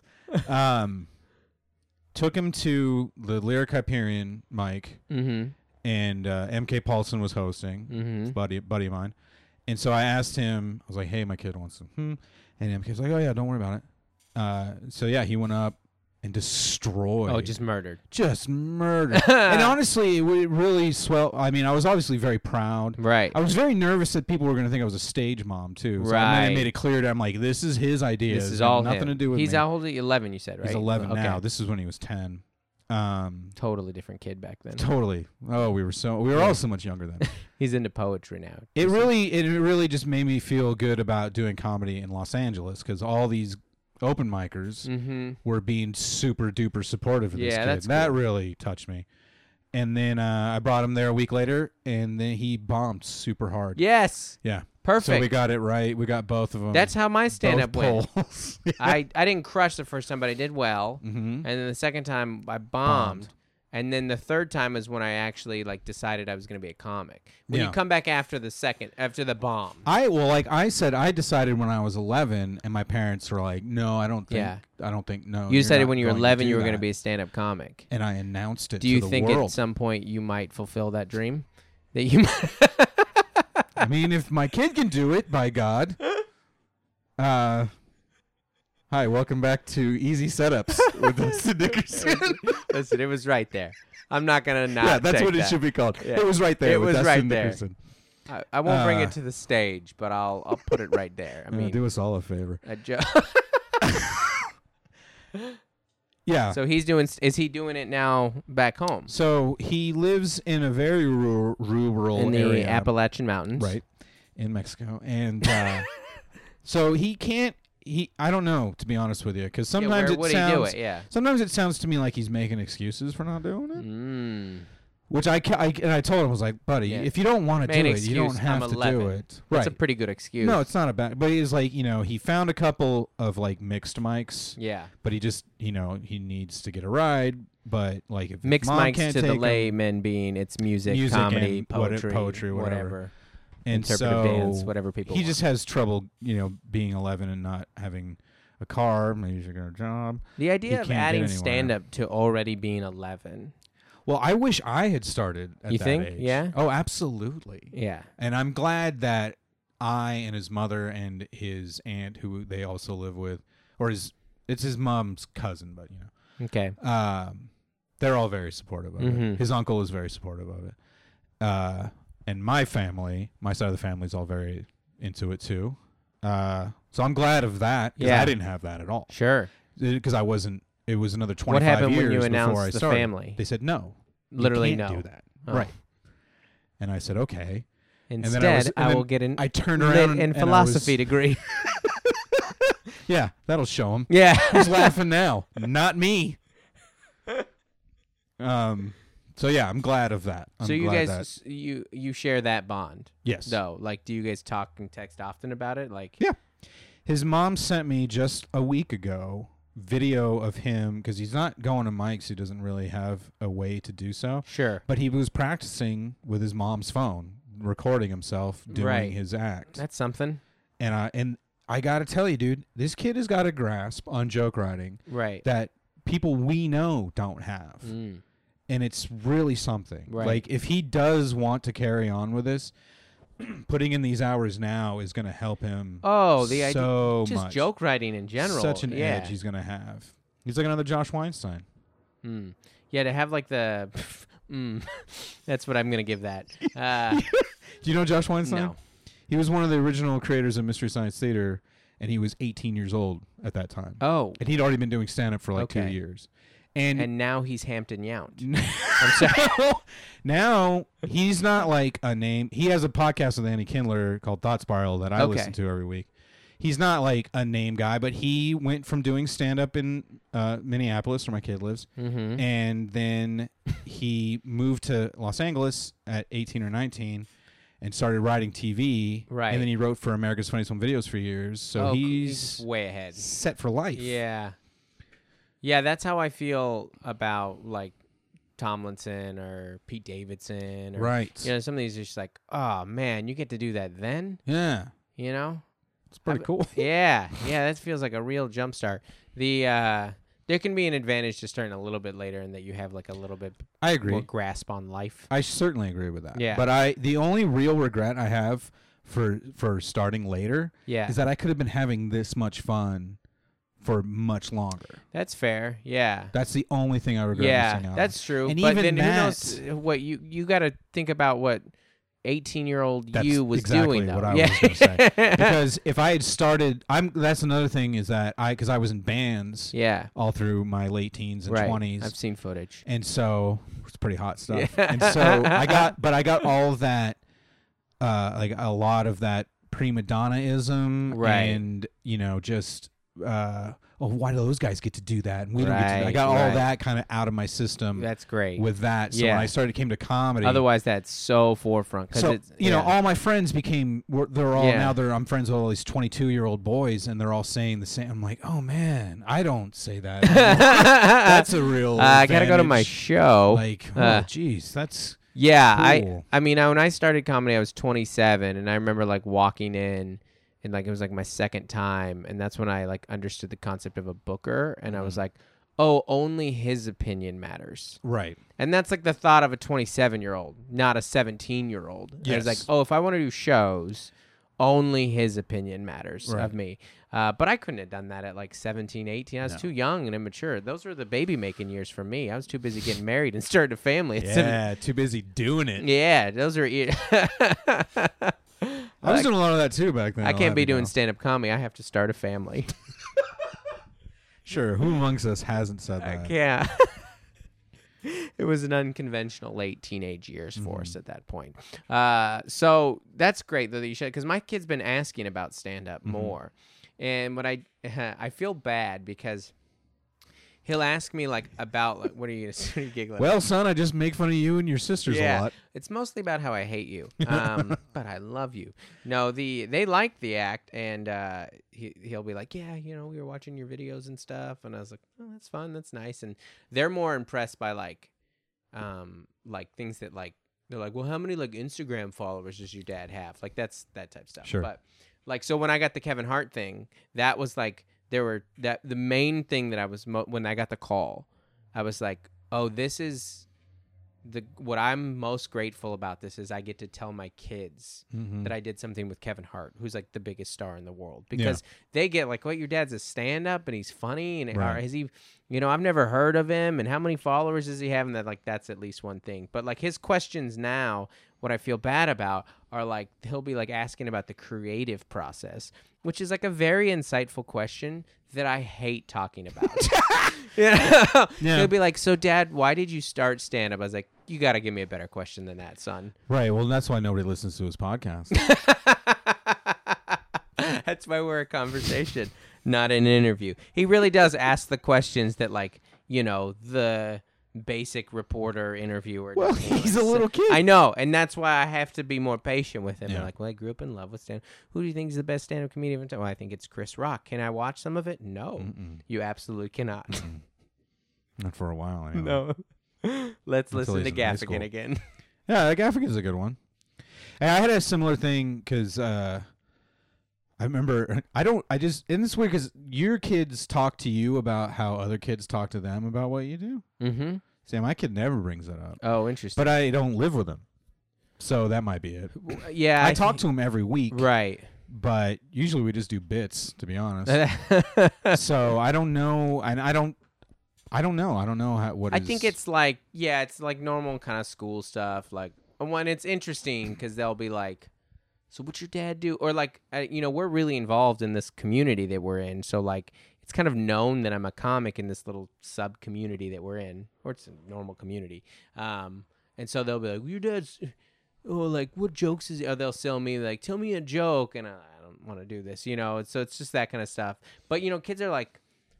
Took him to the Lyric Hyperion mic, and MK Paulson was hosting, buddy of mine. And so I asked him, I was like, hey, my kid wants some. And MK was like, oh, yeah, don't worry about it. So, yeah, he went up and destroyed. Oh, just murdered. And honestly, it really swelled. I mean, I was obviously very proud. Right. I was very nervous that people were going to think I was a stage mom, too. So I made it clear to him, like, this is his idea. This is all nothing to do with me. He's how old? 11, you said, right? He's 11 now. This is when he was 10. Totally different kid back then. Totally. Oh, we were all so much younger then. He's into poetry now. It really just made me feel good about doing comedy in Los Angeles because all these open micers were being super duper supportive of this kid. That's that cool. really touched me. And then I brought him there a week later, and then he bombed super hard. Yes. Yeah. Perfect. So we got it right. We got both of them. That's how my stand-up went. Yeah. I didn't crush the first time, but I did well. And then the second time, I bombed. And then the third time is when I actually decided I was going to be a comic. When you come back after the bomb. I said, I decided when I was 11, and my parents were like, "No, I don't think. No." You decided when you were 11 you were going to be a stand-up comic, and I announced it. Do you to the think world. at some point you might fulfill that dream? That you might. I mean, if my kid can do it, by God. Hi, welcome back to Easy Setups with Dustin Dickerson. Listen, it was right there. I'm not going to not Yeah, that's take what that. It should be called. Yeah. It was right there. It with was Dustin right there. Dickerson. I won't bring it to the stage, but I'll put it right there. I mean, do us all a favor. Yeah. So is he doing it now back home? So he lives in a very rural in the area. Appalachian Mountains. Right. In Mexico. And so he can't I don't know, to be honest with you, because sometimes where would he do it? Yeah. Sometimes it sounds to me like he's making excuses for not doing it. Which I told him, I was like, buddy, if you don't want to do it, you don't have to do it. That's a pretty good excuse. No, it's not a bad. But he's like, he found a couple of like mixed mics. Yeah. But he just, he needs to get a ride. But like, if mixed mom mics can't to the take layman being it's music, comedy, poetry, whatever. And interpretive so dance, whatever people. He want. just has trouble, being 11 and not having a car. Maybe he's got a job. The idea of adding stand-up to already being 11. Well, I wish I had started at that age. Yeah? Oh, absolutely. Yeah. And I'm glad that I and his mother and his aunt, who they also live with, or it's his mom's cousin, but Okay. They're all very supportive of it. His uncle is very supportive of it. And my family, my side of the family, is all very into it too. So I'm glad of that, because I didn't have that at all. Sure. Because I wasn't. It was another 25 years. What happened when you before announced I the started. family? They said no. Literally you can't no. do that. Oh. Right. And I said okay. Instead, I will get an I turned around and philosophy degree. Yeah, that'll show him. Yeah. Who's laughing now? Not me. So yeah, I'm glad of that. So you guys, you share that bond. Yes. Though, like, do you guys talk and text often about it? Like, yeah. His mom sent me just a week ago video of him, because he's not going to mics. He doesn't really have a way to do so. Sure. But he was practicing with his mom's phone, recording himself doing his act. That's something. And I got to tell you, dude, this kid has got a grasp on joke writing that people we know don't have. And it's really something. Right. Like, if he does want to carry on with this, putting in these hours now is going to help him the so idea, just much. joke writing in general. Such an edge he's going to have. He's like another Josh Weinstein. Yeah, to have like the... that's what I'm going to give that. Do you know Josh Weinstein? No. He was one of the original creators of Mystery Science Theater, and he was 18 years old at that time. Oh. And he'd already been doing stand-up for like 2 years. And now he's Hampton Yount. I'm sorry. Now he's not like a name. He has a podcast with Andy Kindler called Thought Spiral that I listen to every week. He's not like a name guy, but he went from doing stand-up in Minneapolis, where my kid lives, and then he moved to Los Angeles at 18 or 19 and started writing TV. Right. And then he wrote for America's Funniest Home Videos for years. So he's way ahead. Set for life. Yeah. Yeah, that's how I feel about like Tomlinson or Pete Davidson. Or, right. Some of these are just like, oh man, you get to do that then? Yeah. It's pretty cool. Yeah. Yeah, that feels like a real jumpstart. There can be an advantage to starting a little bit later in that you have like a little bit I agree. more grasp on life. I certainly agree with that. Yeah. But the only real regret I have for starting later is that I could have been having this much fun for much longer. That's fair. Yeah. That's the only thing I regret missing out. That's true. And but even then who knows what you got to think about what 18-year-old you was doing. That's exactly what I was going to say. Because if I had started, that's another thing is that because I was in bands all through my late teens and 20s. I've seen footage. And so it's pretty hot stuff. And so I got all of that, like a lot of that prima donna-ism and, just... why do those guys get to do that? And we don't get to do that. I got all that kind of out of my system. That's great. With that. So when I came to comedy. Otherwise, that's so forefront. So, all my friends I'm friends with all these 22-year-old boys, and they're all saying the same. I'm like, oh, man, I don't say that. That's a real I got to go to my show. Like, geez, that's cool. I mean, when I started comedy, I was 27, and I remember, like, walking in. And like it was like my second time, and that's when I like understood the concept of a booker, and I was like, "Oh, only his opinion matters." Right. And that's like the thought of a 27-year-old, not a 17-year-old. Yes. I was like, "Oh, if I want to do shows, only his opinion matters of me." But I couldn't have done that at like 17, 18. I was too young and immature. Those were the baby-making years for me. I was too busy getting married and starting a family. Too busy doing it. Yeah, those are... I was doing a lot of that too back then. I can't be doing stand-up comedy. I have to start a family. Sure. Who amongst us hasn't said that? I can't. It was an unconventional late teenage years for us at that point. So that's great, though, that you should, because my kid's been asking about stand-up more. And what I feel bad because he'll ask me like about like, what are you giggling? Well, son, I just make fun of you and your sisters a lot. It's mostly about how I hate you, but I love you. No, they like the act, and he'll be like, yeah, you know, we were watching your videos and stuff, and I was like, oh, that's fun, that's nice, and they're more impressed by like things that like they're like, well, how many like Instagram followers does your dad have? Like that's that type of stuff. Sure. But like, so when I got the Kevin Hart thing, that was like. The main thing that I was when I got the call, I was like, oh, this is what I'm most grateful about. This is I get to tell my kids that I did something with Kevin Hart, who's like the biggest star in the world, because they get like, what, your dad's a stand-up and he's funny, and or is he, you know, I've never heard of him, and how many followers does he have? And that like that's at least one thing. But like his questions now, what I feel bad about are like he'll be like asking about the creative process, which is like a very insightful question that I hate talking about. He'll be like, so Dad, why did you start stand-up? I was like, you got to give me a better question than that, son. Right. Well, that's why nobody listens to his podcast. That's why we're a conversation, not an interview. He really does ask the questions that like, you know, the basic reporter interviewer. Well, he's a little kid. I know, and that's why I have to be more patient with him. I'm like, well, I grew up in love with stand-up. Who do you think is the best stand-up comedian of all time? Well, I think it's Chris Rock. Can I watch some of it? No. You absolutely cannot. Not for a while, anyway. No. Let's listen to Gaffigan again. Yeah, Gaffigan's a good one. And I had a similar thing because I remember, and this weird because your kids talk to you about how other kids talk to them about what you do. Mm-hmm. See, my kid never brings that up. Oh, interesting. But I don't live with him. So that might be it. Yeah. I talk to him every week. Right. But usually we just do bits, to be honest. So I don't know. And I don't know. I don't know what I think it's like, it's like normal kind of school stuff. Like, when it's interesting because they'll be like, so what's your dad do? Or like, you know, we're really involved in this community that we're in. So like, it's kind of known that I'm a comic in this little sub community that we're in, or it's a normal community. And so they'll be like, well, your dad's, like, what jokes is he? Or they'll sell me like, tell me a joke. And I don't want to do this, you know? So it's just that kind of stuff. But, you know, kids are like,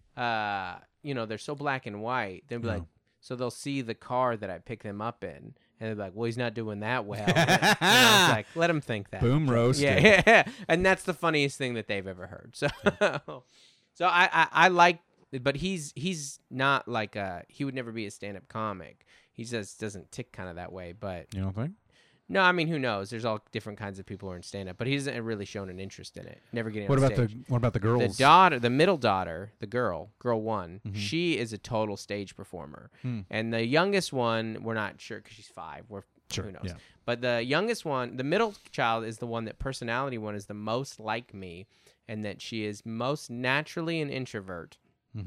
you know, they're so black and white. They'll be like, so they'll see the car that I pick them up in. And they're like, well, he's not doing that well. And I was like, let him think that. Boom roasted. Yeah. And that's the funniest thing that they've ever heard. So so I like, but he's not like he would never be a stand-up comic. He just doesn't tick kind of that way. But you don't think? No, I mean, who knows? There's all different kinds of people who are in stand-up, but he hasn't really shown an interest in it. Never getting on stage. What about the girls? The middle daughter, the girl one, she is a total stage performer. And the youngest one, we're not sure because she's 5. Who knows? Yeah. But the youngest one, the middle child, is the one that personality one is the most like me, and that she is most naturally an introvert.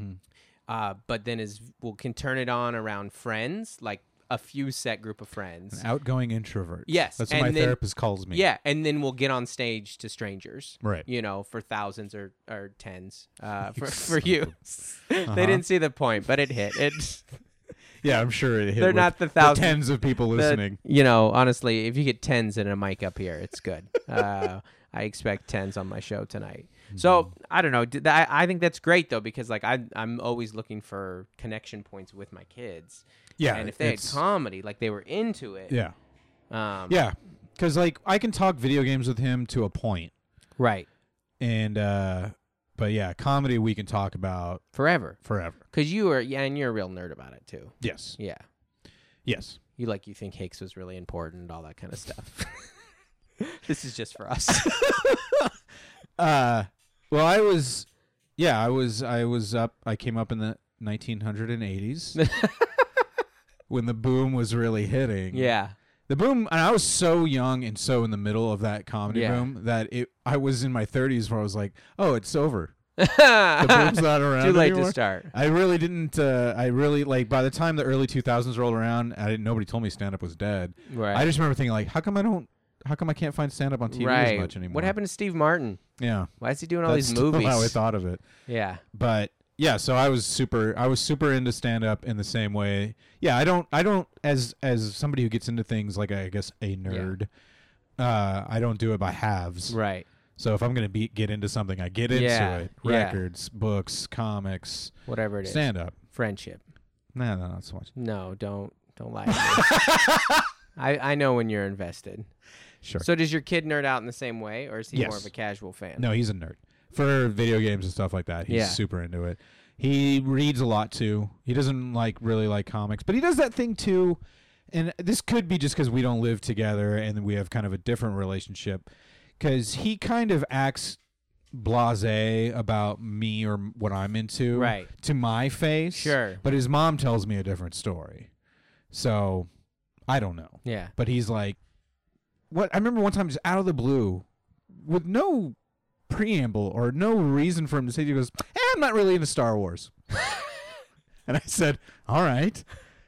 But then can turn it on around friends, like a few set group of friends. An outgoing introvert. Yes. That's what my therapist calls me. Yeah, and then we'll get on stage to strangers. Right. You know, for thousands or tens for you. They didn't see the point, but it hit. Yeah, I'm sure it hit. They're not the thousands. Tens of people listening. You know, honestly, if you get tens and a mic up here, it's good. I expect tens on my show tonight. So, I don't know. I think that's great, though, because like I'm always looking for connection points with my kids. Yeah. And if they had comedy, like they were into it. Yeah. Yeah. Because like I can talk video games with him to a point. Right. And, but yeah, comedy we can talk about forever. Because and you're a real nerd about it, too. Yes. Yeah. Yes. You think Hicks was really important and all that kind of stuff. This is just for us. Well, I was up. I came up in the 1980s when the boom was really hitting. Yeah. The boom, and I was so young and so in the middle of that comedy boom that I was in my 30s where I was like, oh, it's over. The boom's not around Too late anymore. to start. I really didn't. Like by the time the early 2000s rolled around, nobody told me stand up was dead. Right. I just remember thinking like, how come I can't find stand up on TV as much anymore? What happened to Steve Martin? Yeah. Why is he doing all these movies? That's how I thought of it. Yeah. But yeah, so I was super into stand up in the same way. Yeah, I don't as somebody who gets into things like I guess a nerd. I don't do it by halves. Right. So if I'm going to get into something, I get into it. Records, books, comics, whatever it is. Stand up. Friendship. No, not so much. No, don't lie to me. I know when you're invested. Sure. So does your kid nerd out in the same way, or is he more of a casual fan? No, he's a nerd. For video games and stuff like that, he's super into it. He reads a lot too. He doesn't really like comics, but he does that thing too. And this could be just because we don't live together and we have kind of a different relationship. Because he kind of acts blasé about me or what I'm into, to my face. Sure. But his mom tells me a different story, so I don't know. Yeah. But he's like, what? I remember one time, just out of the blue, with no preamble or no reason for him to say, he goes, I'm not really into Star Wars. And I said, all right.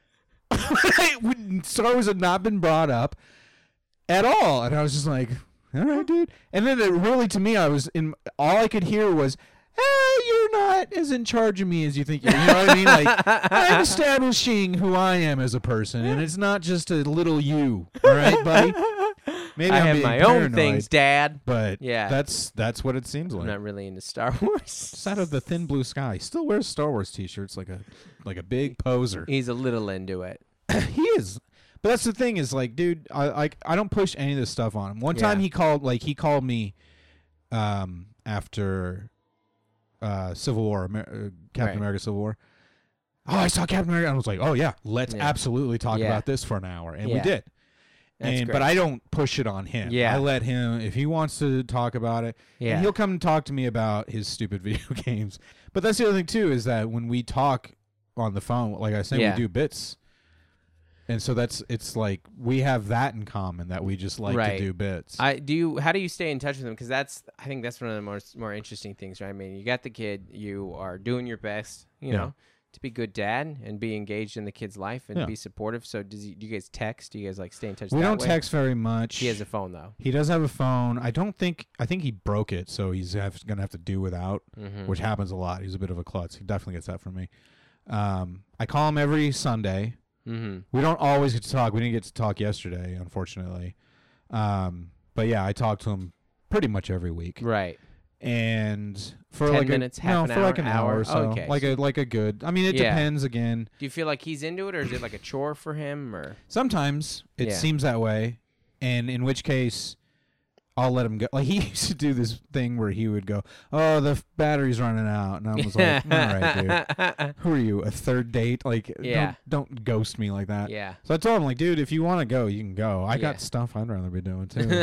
Star Wars had not been brought up at all, and I was just like, all right, dude. And then it really, to me, all I could hear was, you're not as in charge of me as you think you are. You know what I mean? Like, I'm establishing who I am as a person, and it's not just a little you. All right, buddy? Maybe I have my own things, Dad. But that's what it seems like. I'm not really into Star Wars. It's out of the thin blue sky. He still wears Star Wars t-shirts like a big poser. He's a little into it. He is. But that's the thing is, like, dude, I don't push any of this stuff on him. One time he called me after Civil War, Captain America Civil War. Oh, I saw Captain America. And I was like, oh, yeah, let's absolutely talk about this for an hour. And we did. But I don't push it on him. Yeah. I let him, if he wants to talk about it, and he'll come and talk to me about his stupid video games. But that's the other thing, too, is that when we talk on the phone, like I said, we do bits. And so it's like we have that in common, that we just like to do bits. How do you stay in touch with them? Because I think that's one of the more interesting things, right? I mean, you got the kid, you are doing your best, you know, to be a good dad and be engaged in the kid's life and be supportive. So do you guys text? Do you guys like stay in touch? We don't text very much. He has a phone though. He does have a phone. I think he broke it, so he's gonna have to do without, which happens a lot. He's a bit of a klutz. He definitely gets that from me. I call him every Sunday. We don't always get to talk. We didn't get to talk yesterday, unfortunately. But yeah, I talk to him pretty much every week. Right. And for 10 like minutes, half an hour, like an hour or so. Okay. Like a good. I mean, it depends again. Do you feel like he's into it, or is it like a chore for him, or sometimes it seems that way, and in which case I'll let him go. Like, he used to do this thing where he would go, "Oh, the battery's running out," and I was like, "All right, dude, who are you? A third date? Like, don't ghost me like that." Yeah. So I told him, like, dude, if you want to go, you can go. I got stuff I'd rather be doing too.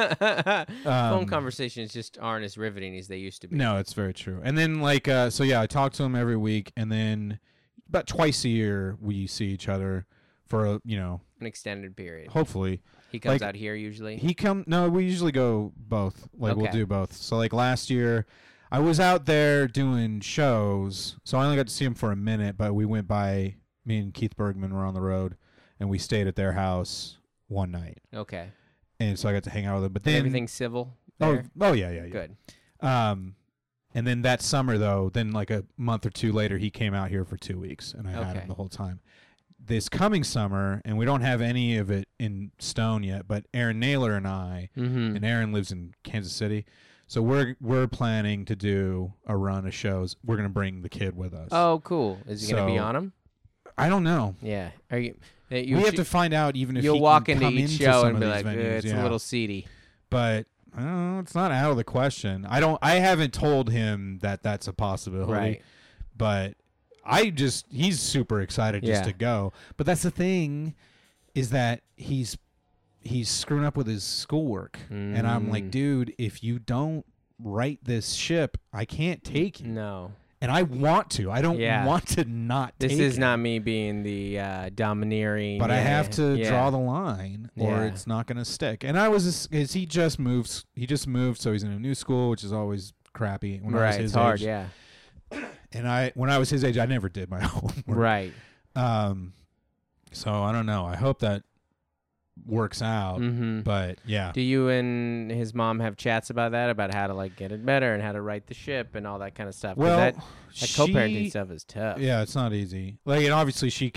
Phone conversations just aren't as riveting as they used to be. No, it's very true. And then, like, I talk to him every week, and then about twice a year we see each other for an extended period. Hopefully. He comes out here usually? No, we usually go both. Like, we'll do both. So, like, last year, I was out there doing shows, so I only got to see him for a minute, but we went by, me and Keith Bergman were on the road, and we stayed at their house one night. Okay. And so I got to hang out with him. But then everything's civil there? Oh, yeah. Good. And then that summer, though, then like a month or two later, he came out here for 2 weeks, and I had him the whole time. This coming summer, and we don't have any of it in stone yet, but Aaron Naylor and I, and Aaron lives in Kansas City, so we're planning to do a run of shows. We're going to bring the kid with us. Oh, cool. Is he going to be on them? I don't know. Yeah. We have to find out even if you'll he walk can into come each into show some and of be these like, venues. it's a little seedy. But it's not out of the question. I haven't told him that that's a possibility. Right. But he's super excited just to go. But that's the thing, is that he's screwing up with his schoolwork. And I'm like, dude, if you don't right this ship, I can't take you. No. And I want to. I don't want to not take This is not me being the domineering. But I have to draw the line, or it's not going to stick. And he just moved. He just moved, so he's in a new school, which is always crappy. When I was his it's hard, age. yeah. And when I was his age, I never did my homework. Right. So I don't know. I hope that works out. But yeah. Do you and his mom have chats about that? About how to like get it better and how to right the ship and all that kind of stuff? Well, that co-parenting stuff is tough. Yeah, it's not easy. Like, and obviously she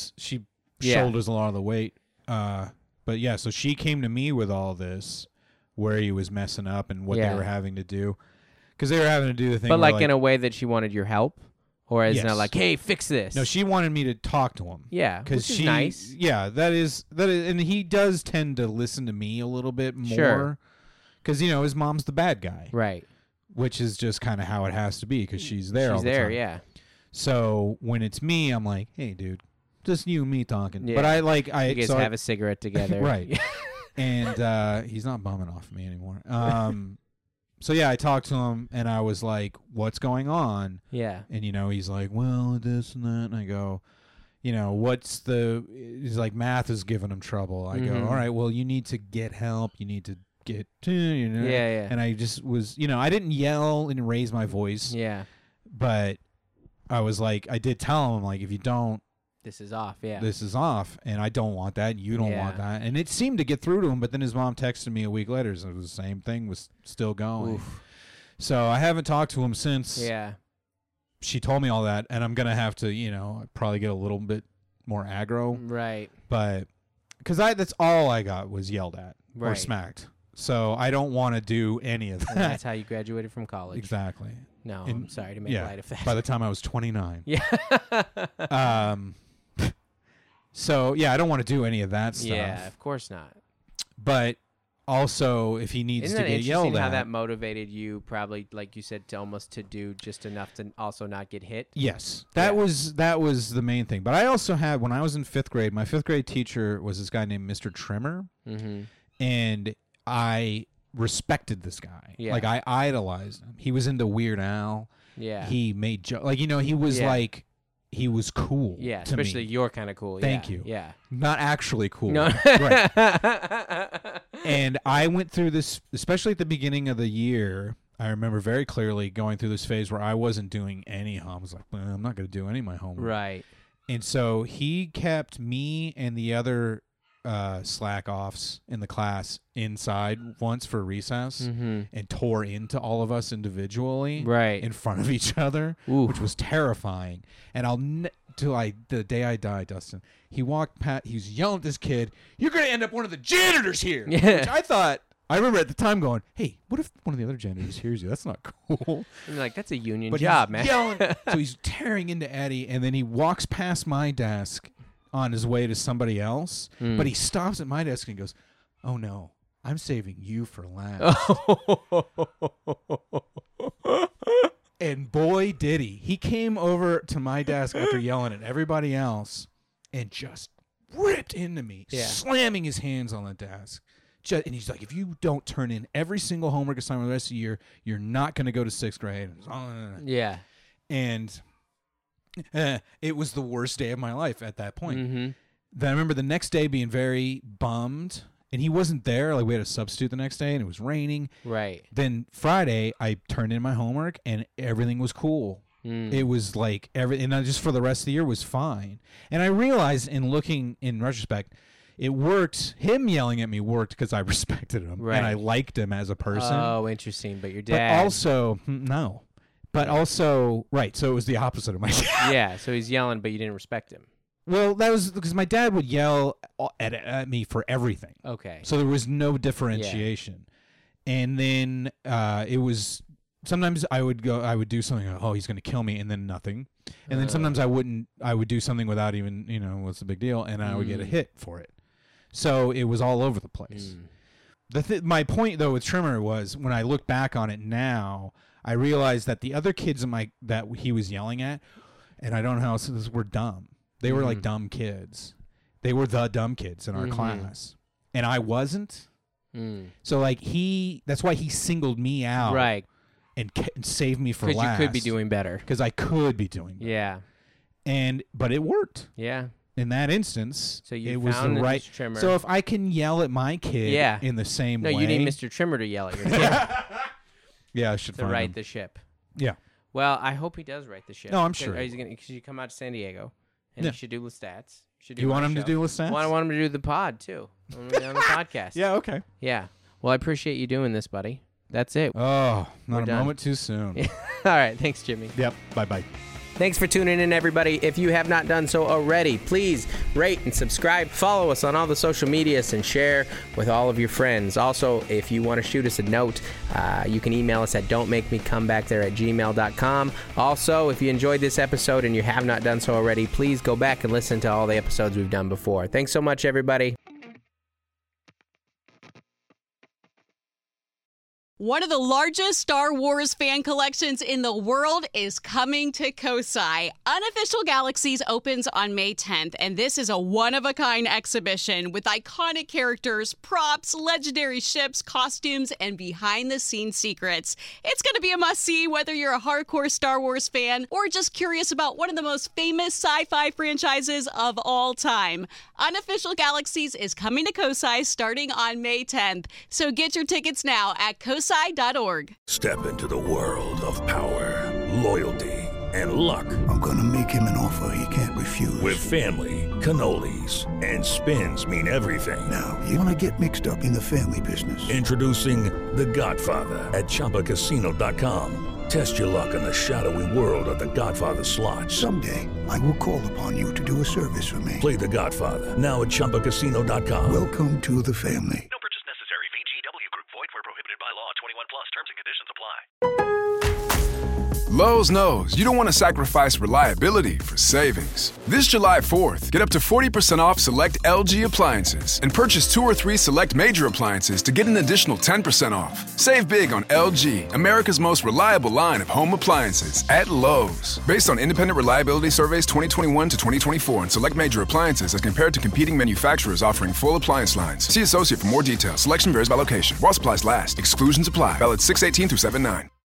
shoulders a lot of the weight. But yeah, so she came to me with all this where he was messing up and what they were having to do. Because they were having to do the thing. But like in a way that she wanted your help? Or is not like, hey, fix this? No, she wanted me to talk to him. Yeah, which is nice. Yeah, that is, and he does tend to listen to me a little bit more. Because, his mom's the bad guy. Right. Which is just kind of how it has to be because she's there all the time. Yeah. So when it's me, I'm like, hey, dude, just you and me talking. Yeah. But you guys have a cigarette together. Right. And he's not bumming off me anymore. So, yeah, I talked to him, and I was like, what's going on? Yeah. And, he's like, well, this and that. And I go, he's like, math is giving him trouble. I go, all right, well, you need to get help. You need to get to, Yeah. And I just was, I didn't yell and raise my voice. Yeah. But I was like, I did tell him, like, if you don't, this is off, yeah. This is off, and I don't want that, and you don't want that. And it seemed to get through to him, but then his mom texted me a week later, so it was the same thing, was still going. Oof. So I haven't talked to him since she told me all that, and I'm going to have to, probably get a little bit more aggro. Right. But, because that's all I got was yelled at or smacked. So I don't want to do any of that. And that's how you graduated from college. Exactly. No, I'm sorry to make light of that. By the time I was 29. Yeah. So, I don't want to do any of that stuff. Yeah, of course not. But also, if he needs to get yelled at. How that motivated you, probably, like you said, to do just enough to also not get hit? Yes. That was the main thing. But I also had, when I was in 5th grade, my 5th grade teacher was this guy named Mr. Trimmer. Mm-hmm. And I respected this guy. Yeah. Like, I idolized him. He was into Weird Al. Yeah. He made jokes. Like, he was like, he was cool. Yeah, to especially me. you're kind of cool. Thank you. Yeah. Not actually cool. No. Right. And I went through this, especially at the beginning of the year. I remember very clearly going through this phase where I wasn't doing any homework. I was like, well, I'm not going to do any of my homework. Right. And so he kept me and the other slack-offs in the class inside once for recess and tore into all of us individually in front of each other, which was terrifying. And the day I die, Dustin, he walked past, he was yelling at this kid, you're going to end up one of the janitors here. Yeah. Which I remember at the time going, hey, what if one of the other janitors hears you? That's not cool. I'm like, that's a union job, man. Yelling, so he's tearing into Eddie, and then he walks past my desk on his way to somebody else, but he stops at my desk and goes, oh no, I'm saving you for last. And boy did he came over to my desk after yelling at everybody else and just ripped into me, slamming his hands on the desk. And he's like, if you don't turn in every single homework assignment the rest of the year, you're not going to go to 6th grade. Yeah. And it was the worst day of my life at that point. Then I remember the next day being very bummed, and he wasn't there. Like, we had a substitute the next day, and it was raining. Right. Then Friday, I turned in my homework, and everything was cool. It was like everything, and just for the rest of the year was fine. And I realized, in looking in retrospect, it worked. Him yelling at me worked because I respected him, and I liked him as a person. Oh, interesting. But your dad. But also, no. But also, right, so it was the opposite of my dad. Yeah, so he's yelling, but you didn't respect him. Well, that was because my dad would yell at me for everything. Okay. So there was no differentiation. Yeah. And then it was, sometimes I would do something, oh, he's going to kill me, and then nothing. And then sometimes I would do something without even, what's the big deal, and I would get a hit for it. So it was all over the place. My point, though, with Trimmer was, when I look back on it now, I realized that the other kids that he was yelling at, and I don't know how else this, were dumb. They were like dumb kids. They were the dumb kids in our class. And I wasn't. So like that's why he singled me out. Right. And saved me for last. Because you could be doing better. Because I could be doing better. Yeah. But it worked. Yeah. In that instance, so you it was the right. Trimmer. So if I can yell at my kid in the same way. No, you need Mr. Trimmer to yell at your kid. Yeah, I should to right the ship. Yeah. Well, I hope he does right the ship. No, I'm sure. Because you come out to San Diego, and you should do Lestats. You want him to do Lestats? Well, I want him to do the pod, too. I want him to be on the podcast. Yeah, okay. Yeah. Well, I appreciate you doing this, buddy. That's it. Oh, not a moment too soon. All right. Thanks, Jimmy. Yep. Bye-bye. Thanks for tuning in, everybody. If you have not done so already, please rate and subscribe. Follow us on all the social medias and share with all of your friends. Also, if you want to shoot us a note, you can email us at don'tmakemecomebackThere@gmail.com. Also, if you enjoyed this episode and you have not done so already, please go back and listen to all the episodes we've done before. Thanks so much, everybody. One of the largest Star Wars fan collections in the world is coming to Kosai. Unofficial Galaxies opens on May 10th, and this is a one-of-a-kind exhibition with iconic characters, props, legendary ships, costumes, and behind-the-scenes secrets. It's going to be a must-see whether you're a hardcore Star Wars fan or just curious about one of the most famous sci-fi franchises of all time. Unofficial Galaxies is coming to Kosai starting on May 10th, so get your tickets now at Kosai.org. Step into the world of power, loyalty, and luck. I'm gonna make him an offer he can't refuse. With family, cannolis, and spins mean everything. Now, you wanna get mixed up in the family business. Introducing The Godfather at ChumbaCasino.com. Test your luck in the shadowy world of The Godfather slot. Someday, I will call upon you to do a service for me. Play The Godfather now at ChumbaCasino.com. Welcome to the family. No purchase necessary. VGW Group. Void where prohibited by law. 21 plus. Terms and conditions apply. Lowe's knows you don't want to sacrifice reliability for savings. This July 4th, get up to 40% off select LG appliances and purchase 2 or 3 select major appliances to get an additional 10% off. Save big on LG, America's most reliable line of home appliances at Lowe's. Based on independent reliability surveys 2021 to 2024 and select major appliances as compared to competing manufacturers offering full appliance lines. See associate for more details. Selection varies by location. While supplies last. Exclusions apply. Valid 6/18 through 7/9.